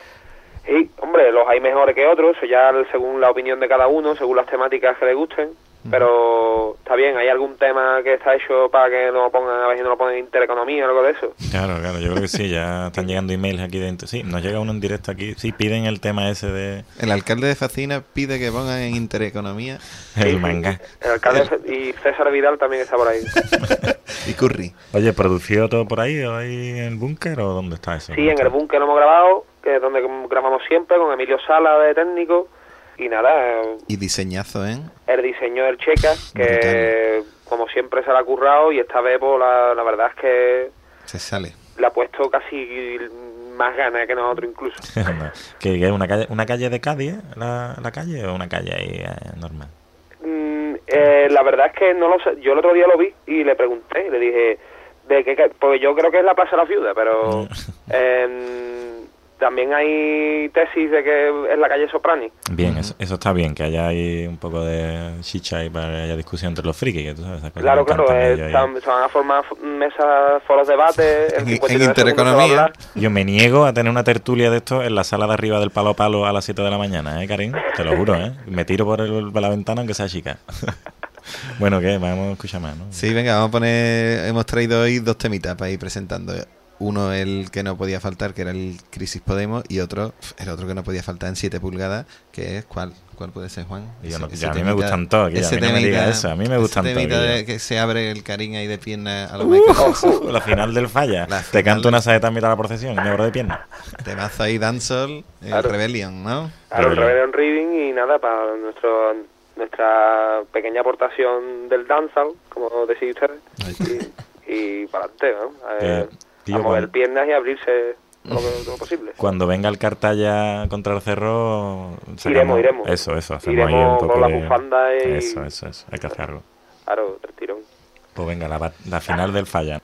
Sí, hombre, los hay mejores que otros, eso ya según la opinión de cada uno, según las temáticas que le gusten. pero está bien. ¿Hay algún tema que está hecho para que no lo pongan, a ver si no lo ponen en Intereconomía o algo de eso?
Claro, claro, yo creo que sí, ya están llegando emails aquí dentro. Sí, nos llega uno en directo aquí, sí, piden el tema ese de...
El alcalde de Facina pide que pongan en Intereconomía
el manga.
El alcalde y César Vidal también está por ahí.
Y Curry.
Oye, ¿produció todo por ahí o ahí en el búnker o dónde está eso?
Sí, en el búnker lo hemos grabado, que es donde grabamos siempre, con Emilio Sala de técnico. Y nada,
y diseñazo, ¿eh?
El diseño del Checa, que brutal. Como siempre se la ha currado, y esta vez pues, la, la verdad es que
se sale.
Le ha puesto casi más ganas que nosotros incluso.
¿Que es una calle, una calle de Cádiz, ¿eh? la, la calle, o una calle ahí eh, normal?
Mm, eh, la verdad es que no lo sé. Yo el otro día lo vi y le pregunté, y le dije, de qué, porque yo creo que es la Plaza de la Viuda, pero eh, también hay tesis de que es la calle Soprani.
Bien, eso, eso está bien, que haya ahí un poco de chicha y para que haya discusión entre los frikis, que tú sabes. Esas cosas
claro, claro, eh, están, se van a formar mesas, foros de debate.
En, en Intereconomía.
Yo me niego a tener una tertulia de esto en la sala de arriba del Palo Palo a las siete de la mañana, ¿eh, Karim? Te lo juro, ¿eh? Me tiro por, el, por la ventana aunque sea chica. Bueno, ¿qué? Vamos a escuchar más, ¿no?
Sí, venga, vamos a poner... Hemos traído hoy dos temitas para ir presentando. Uno el que no podía faltar, que era el Crisis Podemos, y otro, el otro que no podía faltar en siete pulgadas, que es, ¿cuál cuál puede ser, Juan?
Yo no,
ese,
ya
ese
a mí me gustan todos, que a mí no me diga eso, a mí me gustan todos.
De que se abre el Karim ahí de pierna a lo Michael
uh, La final del falla, la te canto una saeta en mitad de la procesión y me abro de pierna.
Temazo ahí, dancehall, el
claro.
Rebellion, ¿no?
Claro, el Rebellion Reading, y nada, para nuestro nuestra pequeña aportación del dancehall, como decís ustedes, y, y para adelante, ¿no? A, ver, a mover cuando, piernas y abrirse lo, lo posible.
Cuando venga el Cartaya contra el Cerro,
sacamos, iremos, iremos.
Eso, eso, hacemos
iremos
ahí un poco
con la
de...
bufanda y...
Eso, eso, eso, hay que hacer algo.
Claro, del tirón.
Pues venga, la, la final del falla.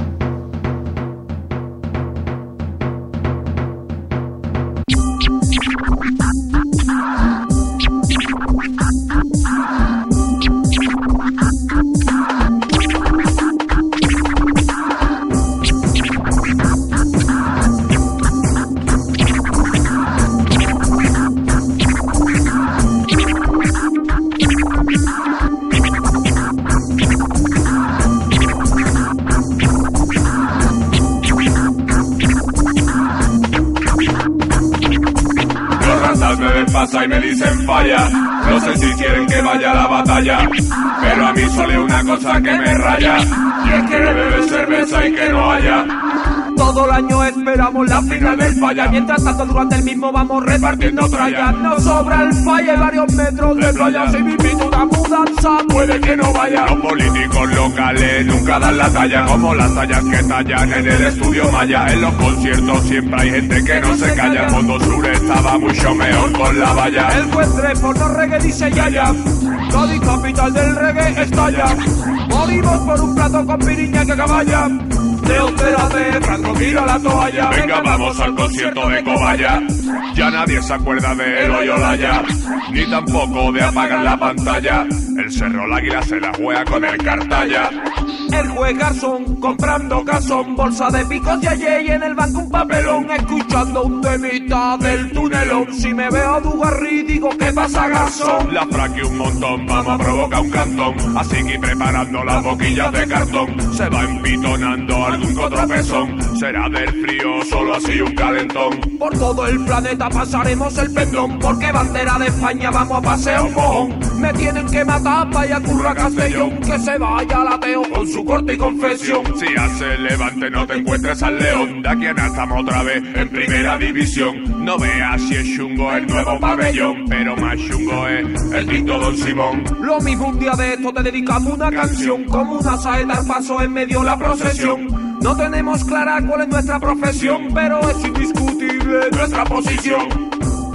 Y me dicen falla, no sé si quieren que vaya a la batalla, pero a mí solo una cosa que me raya, y es que beber cerveza y que no haya.
Todo el año esperamos la final del falla, mientras tanto durante el mismo vamos repartiendo trallas. Nos sobra el falla y varios metros de playa, si me invito una mudanza puede que no vaya.
Los políticos locales nunca dan la talla, como las tallas que tallan en el estudio Maya. En los conciertos siempre hay gente que no se calla, Fondo Sur estaba mucho mejor con la valla.
El juez tres por no reggae dice yaya, Cádiz capital del reggae estalla. Morimos por un plato con piriña que caballa, de espérate, tranquila la toalla.
Venga, vamos al concierto de Cobaya. Ya nadie se acuerda de Elo y Olaya, ni tampoco de apagar la pantalla. El Cerro la Águila se la juega con el Cartaya.
El juez garzón, comprando casón, bolsa de picos y allí en el banco un papelón, escuchando un temita del tunelón. Si me veo a Dugarry digo, ¿qué pasa, garzón?
La fraque un montón, vamos a provocar un cantón, así que preparando las boquillas de cartón. Se va empitonando algún cotropezón, será del frío, solo así un calentón.
Por todo el planeta pasaremos el pendón, porque bandera de España vamos a pasear un mojón. Me tienen que matar para allá curra Castellón, que se vaya al ateo con su corte y confesión.
Si hace levante no te encuentres al león, de aquí a nada estamos otra vez en primera división. No veas si es chungo el nuevo pabellón, pero más chungo es el tinto Don Simón.
Lo mismo un día de esto te dedicamos una canción, como una saeta al paso en medio de la procesión. No tenemos clara cuál es nuestra profesión, pero es indiscutible nuestra posición.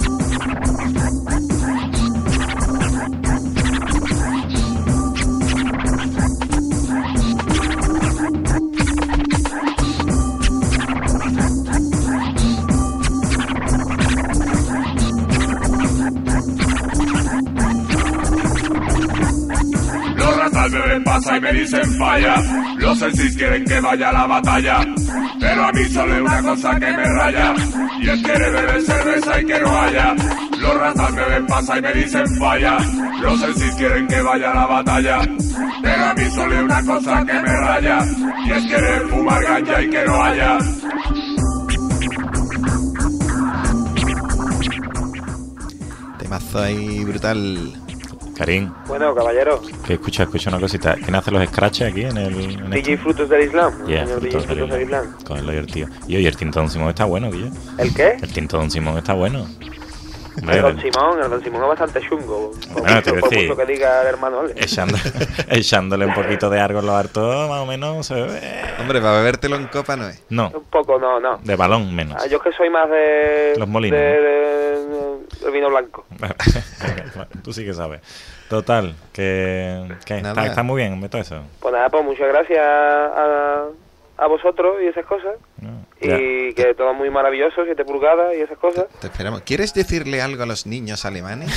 Me pasa y me dicen falla, los sensis quieren que vaya a la batalla, pero a mí solo hay una cosa que me raya, y es que beber cerveza y que no haya. Los ratas me ven pasar y me dicen falla. Los M Cs quieren que vaya a la batalla, pero a mí solo hay una cosa que me raya, y es querer fumar ganja y que no haya.
Temazo ahí brutal.
Karim.
Bueno, caballero.
Que escucha, escucha una cosita. ¿Quién hace los scratches aquí en el...? En
D J Frutos del Islam.
Yeah,
Señor D J
Frutos
Frutos del Islam.
Con el Loyer, tío. Y oye, el tinto Don Simón está bueno, Guille.
¿El qué?
El tinto Don Simón está bueno.
El Don Simón, el Don Simón es bastante chungo. Por,
Bueno,
mucho,
te voy a
por
decir,
mucho que diga el hermano Ole.
Echando, echándole un poquito de algo en los hartos, más o menos se bebe.
Hombre, para bebértelo en copa no es.
No.
Un poco, no, no.
De balón menos.
Ah, yo es que soy más de...
Los molinos,
De,
¿no?
de, de- de vino blanco.
Tú sí que sabes. Total, que, que está, está muy bien todo eso.
Pues nada, pues muchas gracias a, a vosotros y esas cosas.
ya.
Y que todo muy maravilloso, siete pulgadas y esas cosas.
Te esperamos. ¿Quieres decirle algo a los niños alemanes?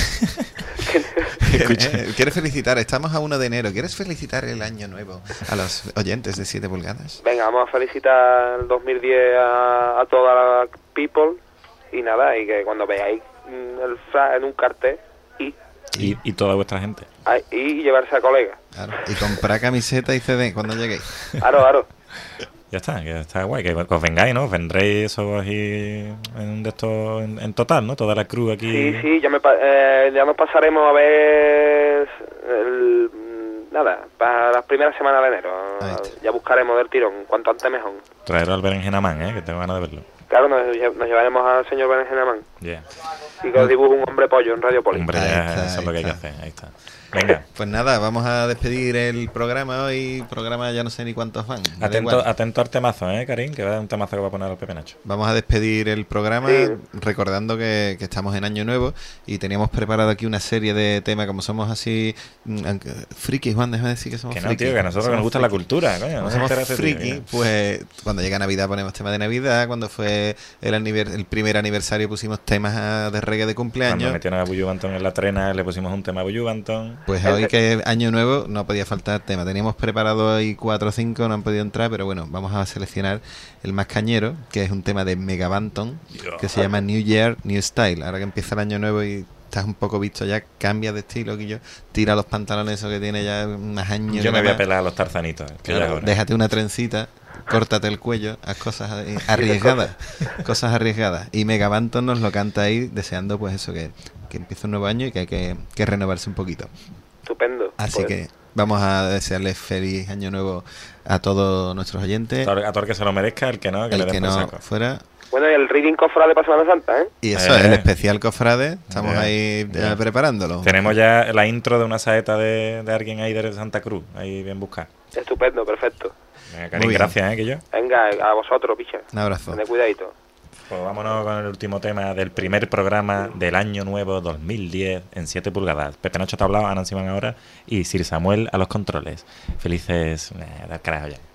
¿Quieres, ¿Quieres felicitar? Estamos a uno de enero. ¿Quieres felicitar el año nuevo a los oyentes de siete pulgadas?
Venga, vamos a felicitar el dos mil diez a, a toda la people. Y nada, y que cuando veáis mm, el fra en un cartel y,
Y, y toda vuestra gente.
a- y llevarse a colega.
Claro. Y comprar camiseta y C D cuando lleguéis.
Aro, aro.
Ya está, que está guay, que os vengáis, ¿no? Os vendréis eso así en, de esto, en, en total, ¿no? Toda la crew aquí.
Sí, sí, ya, me, pa- eh, ya nos pasaremos a ver el, mm, nada, para las primeras semanas de enero. Ya buscaremos del tirón, cuanto antes mejor.
Traerlo al Berenjenamán, ¿eh? Que tengo ganas de verlo.
Claro, nos, lle- nos llevaremos al señor Berenjenamán
Yeah.
y que os dibuje un hombre pollo en Radio Poli.
Hombre,
Ahí
ya,
está,
eso es
ahí
lo que hay que
está.
hacer, ahí está. Venga.
Pues nada, vamos a despedir el programa hoy. Programa ya no sé ni cuántos van. me da
Atento,
igual.
atento al temazo, ¿eh, Karim? Que va a un temazo que va a poner el Pepe Nacho.
Vamos a despedir el programa
Sí.
recordando que, que estamos en Año Nuevo y teníamos preparado aquí una serie de temas, como somos así mm, aunque- frikis, Juan, déjame decir que somos
Que no,
frikis.
tío, que a nosotros
Somos
nos gusta la
frikis.
cultura, coño. No
Como
se
somos
entera ese tío,
friki,
tío.
pues cuando llega Navidad ponemos temas de Navidad, cuando fue el, aniver- el primer aniversario pusimos temas ah, de reggae de
Cuando
cumpleaños.
metieron a Buju Banton en la trena, le pusimos un tema a Buju Banton.
Pues hoy que es Año Nuevo no podía faltar tema. Teníamos preparado ahí cuatro o cinco, no han podido entrar, pero bueno, vamos a seleccionar el más cañero, que es un tema de Megabanton, que se llama New Year, New Style. Ahora que empieza el Año Nuevo y estás un poco visto ya, cambia de estilo, que yo tira los pantalones esos que tiene ya más años.
Yo
que
me voy a
más.
pelar a los tarzanitos. Que ya
Claro,
es hora.
déjate una trencita, córtate el cuello, haz cosas eh, arriesgadas, cosas arriesgadas. Y Megabanton nos lo canta ahí, deseando pues eso, que, que empiece un nuevo año y que hay que, que renovarse un poquito.
Estupendo.
Así
Pues,
que vamos a desearles feliz año nuevo a todos nuestros oyentes.
A todo- a todo el que se lo merezca, el que no, que
El
le den
que
por
no
saco.
fuera.
Bueno, y el reading cofrade para Semana Santa, ¿eh?
Y eso,
Eh.
el especial cofrade, estamos
Eh.
ahí ya
Eh.
preparándolo.
Tenemos ya la intro de una saeta de, de alguien ahí de Santa Cruz, ahí bien buscada.
Estupendo, perfecto.
Venga,
Muy
Karim,
bien.
gracias, ¿eh? Que yo.
Venga, a vosotros, picha.
Un abrazo.
Tened cuidadito.
Pues vámonos con el último tema del primer programa del año nuevo dos mil diez en siete pulgadas. Pepe Nacho te ha hablado, Ana Simán ahora y Sir Samuel a los controles. Felices... Eh, del carajo ya.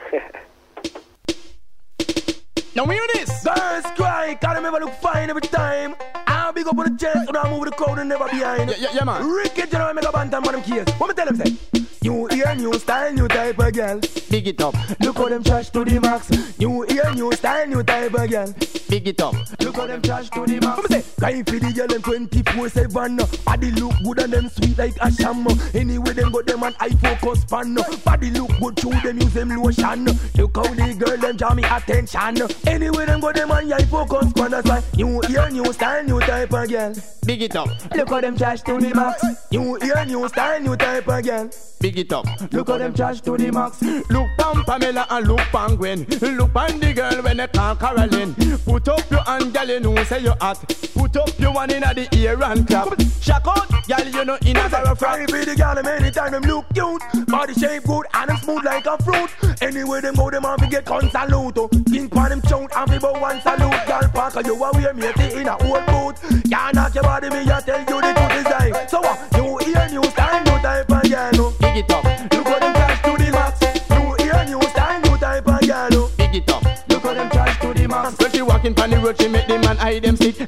Now hear this. Girls cry, cause them ever look fine every time. I'll big up on the chest, and I move the crowd and never behind.
Yeah, yeah, yeah, man.
Ricky General make a band and man them case. What me tell them say? New ear, new style, new type of girl.
Big it up,
Look how them trash to the max. New ear, new style, new type of girl.
big it up.
Look how them trash to the max. What me say? Guy for the girl them twenty-four seven. Body look good and them sweet like a sham. Anyway them got them an eye focus pan. Body look good through them use them lotion. Look how the girl them draw me attention. Anyway them got them an eye focus pan. That's why new ear, new style, new type of girl.
Big it up,
Look how them trash to the max. New ear, new style, new type of girl.
big it up.
Look how them trash to the max.
Look pan Pamela and look pan Gwen. Look pan the girl when they call Caroline. Put up your hand, girl, you know say you hot. Put up your one inna the ear and clap. Shock out, girl, you know inna the
Friday for the girl them anytime them look cute. Body shape good and them smooth like a fruit. Anyway them go them have to get con salute. Oh. Pink pan them chout and fi bow one salute. Girl Parker you a wear me in a old boot. Can't knock your body me I tell you the truth is like. So what? New ear, new style, new type of girl. Oh.
Big it up,
Look how them trash to the max. New ear, new style, new type of girl. Oh.
big it up.
Look how them trash to the max.
When she walking pon the road, she make the man eye them stick. Every second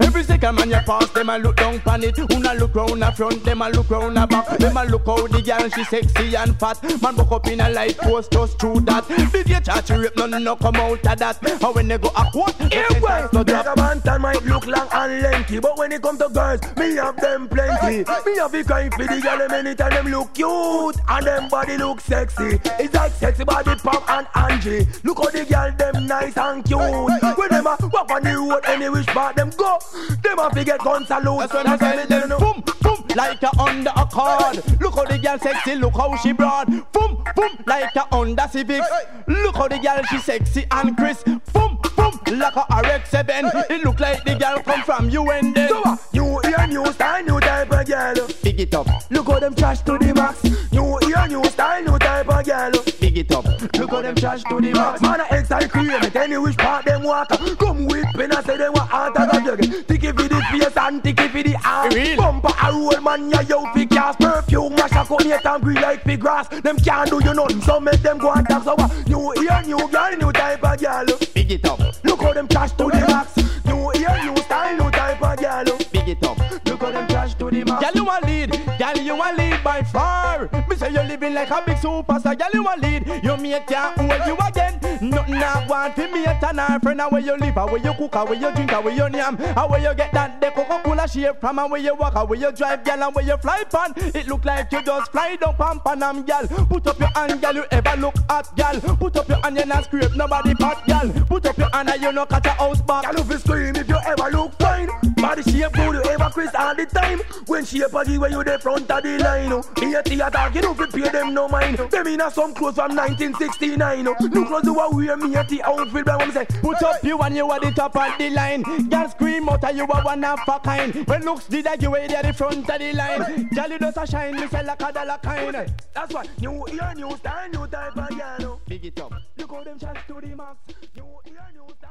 little man you pass, them a look down pan it. Una look round the front, them a look round the back. Them a look how the girl she sexy and fat. Man buck up in a light post just through that. Did you chat to rip, none no come out of that. How when they go a quote,
here way. The banter might look long and lengthy, but when it come to girls, me have them plenty. Me have the kind for the girl, many time them look cute and them body look sexy. It's like sexy body pop and Angie. Look how the girl them nice and cute. When them a walk on the road, any which part them go, them a forget gun salute.
That's when I say them boom, boom, like a under a card. Look how the girl sexy, look how she broad. Boom, boom, like a Honda Civics. Look how the girl she sexy and crisp. Boom, boom, like a R X seven. It look like the girl come from U N D.
So uh, new ear, new style, new type of girl.
Big it up.
Look how them trash to the max. New ear, new style, new type of girl.
Big it up. Look how them trash to the max.
Man a exile cream, any which part them walk. Come with pen and say they want out of the jug. Ticky for the face and ticky for the arm. Bumper a roll man, ya yo fi cast perfume. Mash a come here and green like pig grass. Them can't do you nothing, so make them go and talk. So uh, new ear, new girl, new type of girl.
Big it up.
Look how them trash to the max. New ear, new style, new type of girl.
Big it up. Look how them trash to the max. Girl you a lead, girl you a lead by far. Me say you living like a big superstar. Girl you a lead, you mate can't hold you again. Nothing I want to meet and our friend. Where you live, where you cook, where you drink, where you name, where you get that the Coca-Cola shape from, where you walk, where you drive, girl, and where you fly pan. It look like you just fly down Pam Panam, girl. Put up your hand, girl, you ever look at, girl. Put up your hand, you not scrape nobody pot, girl. Put up your hand, and you no catch a house back.
Girl, if you scream if you ever look fine. Body shape good, you ever crisp all the time. When shape a give where you the front of the line. Me a theater, you don't pay them no mind. Them in a some clothes from nineteen sixty-nine. No clothes you a wear, me a the outfit, but I'm say.
Put up you and you are the top of the line. Girl scream out and you are one of a kind. When looks did I give away there the front of the line. Girl you does a shine, me say like a dollar kind.
That's why new ear, new style, new type of girl.
Big it up.
Look how them shots to the max. New ear, new style.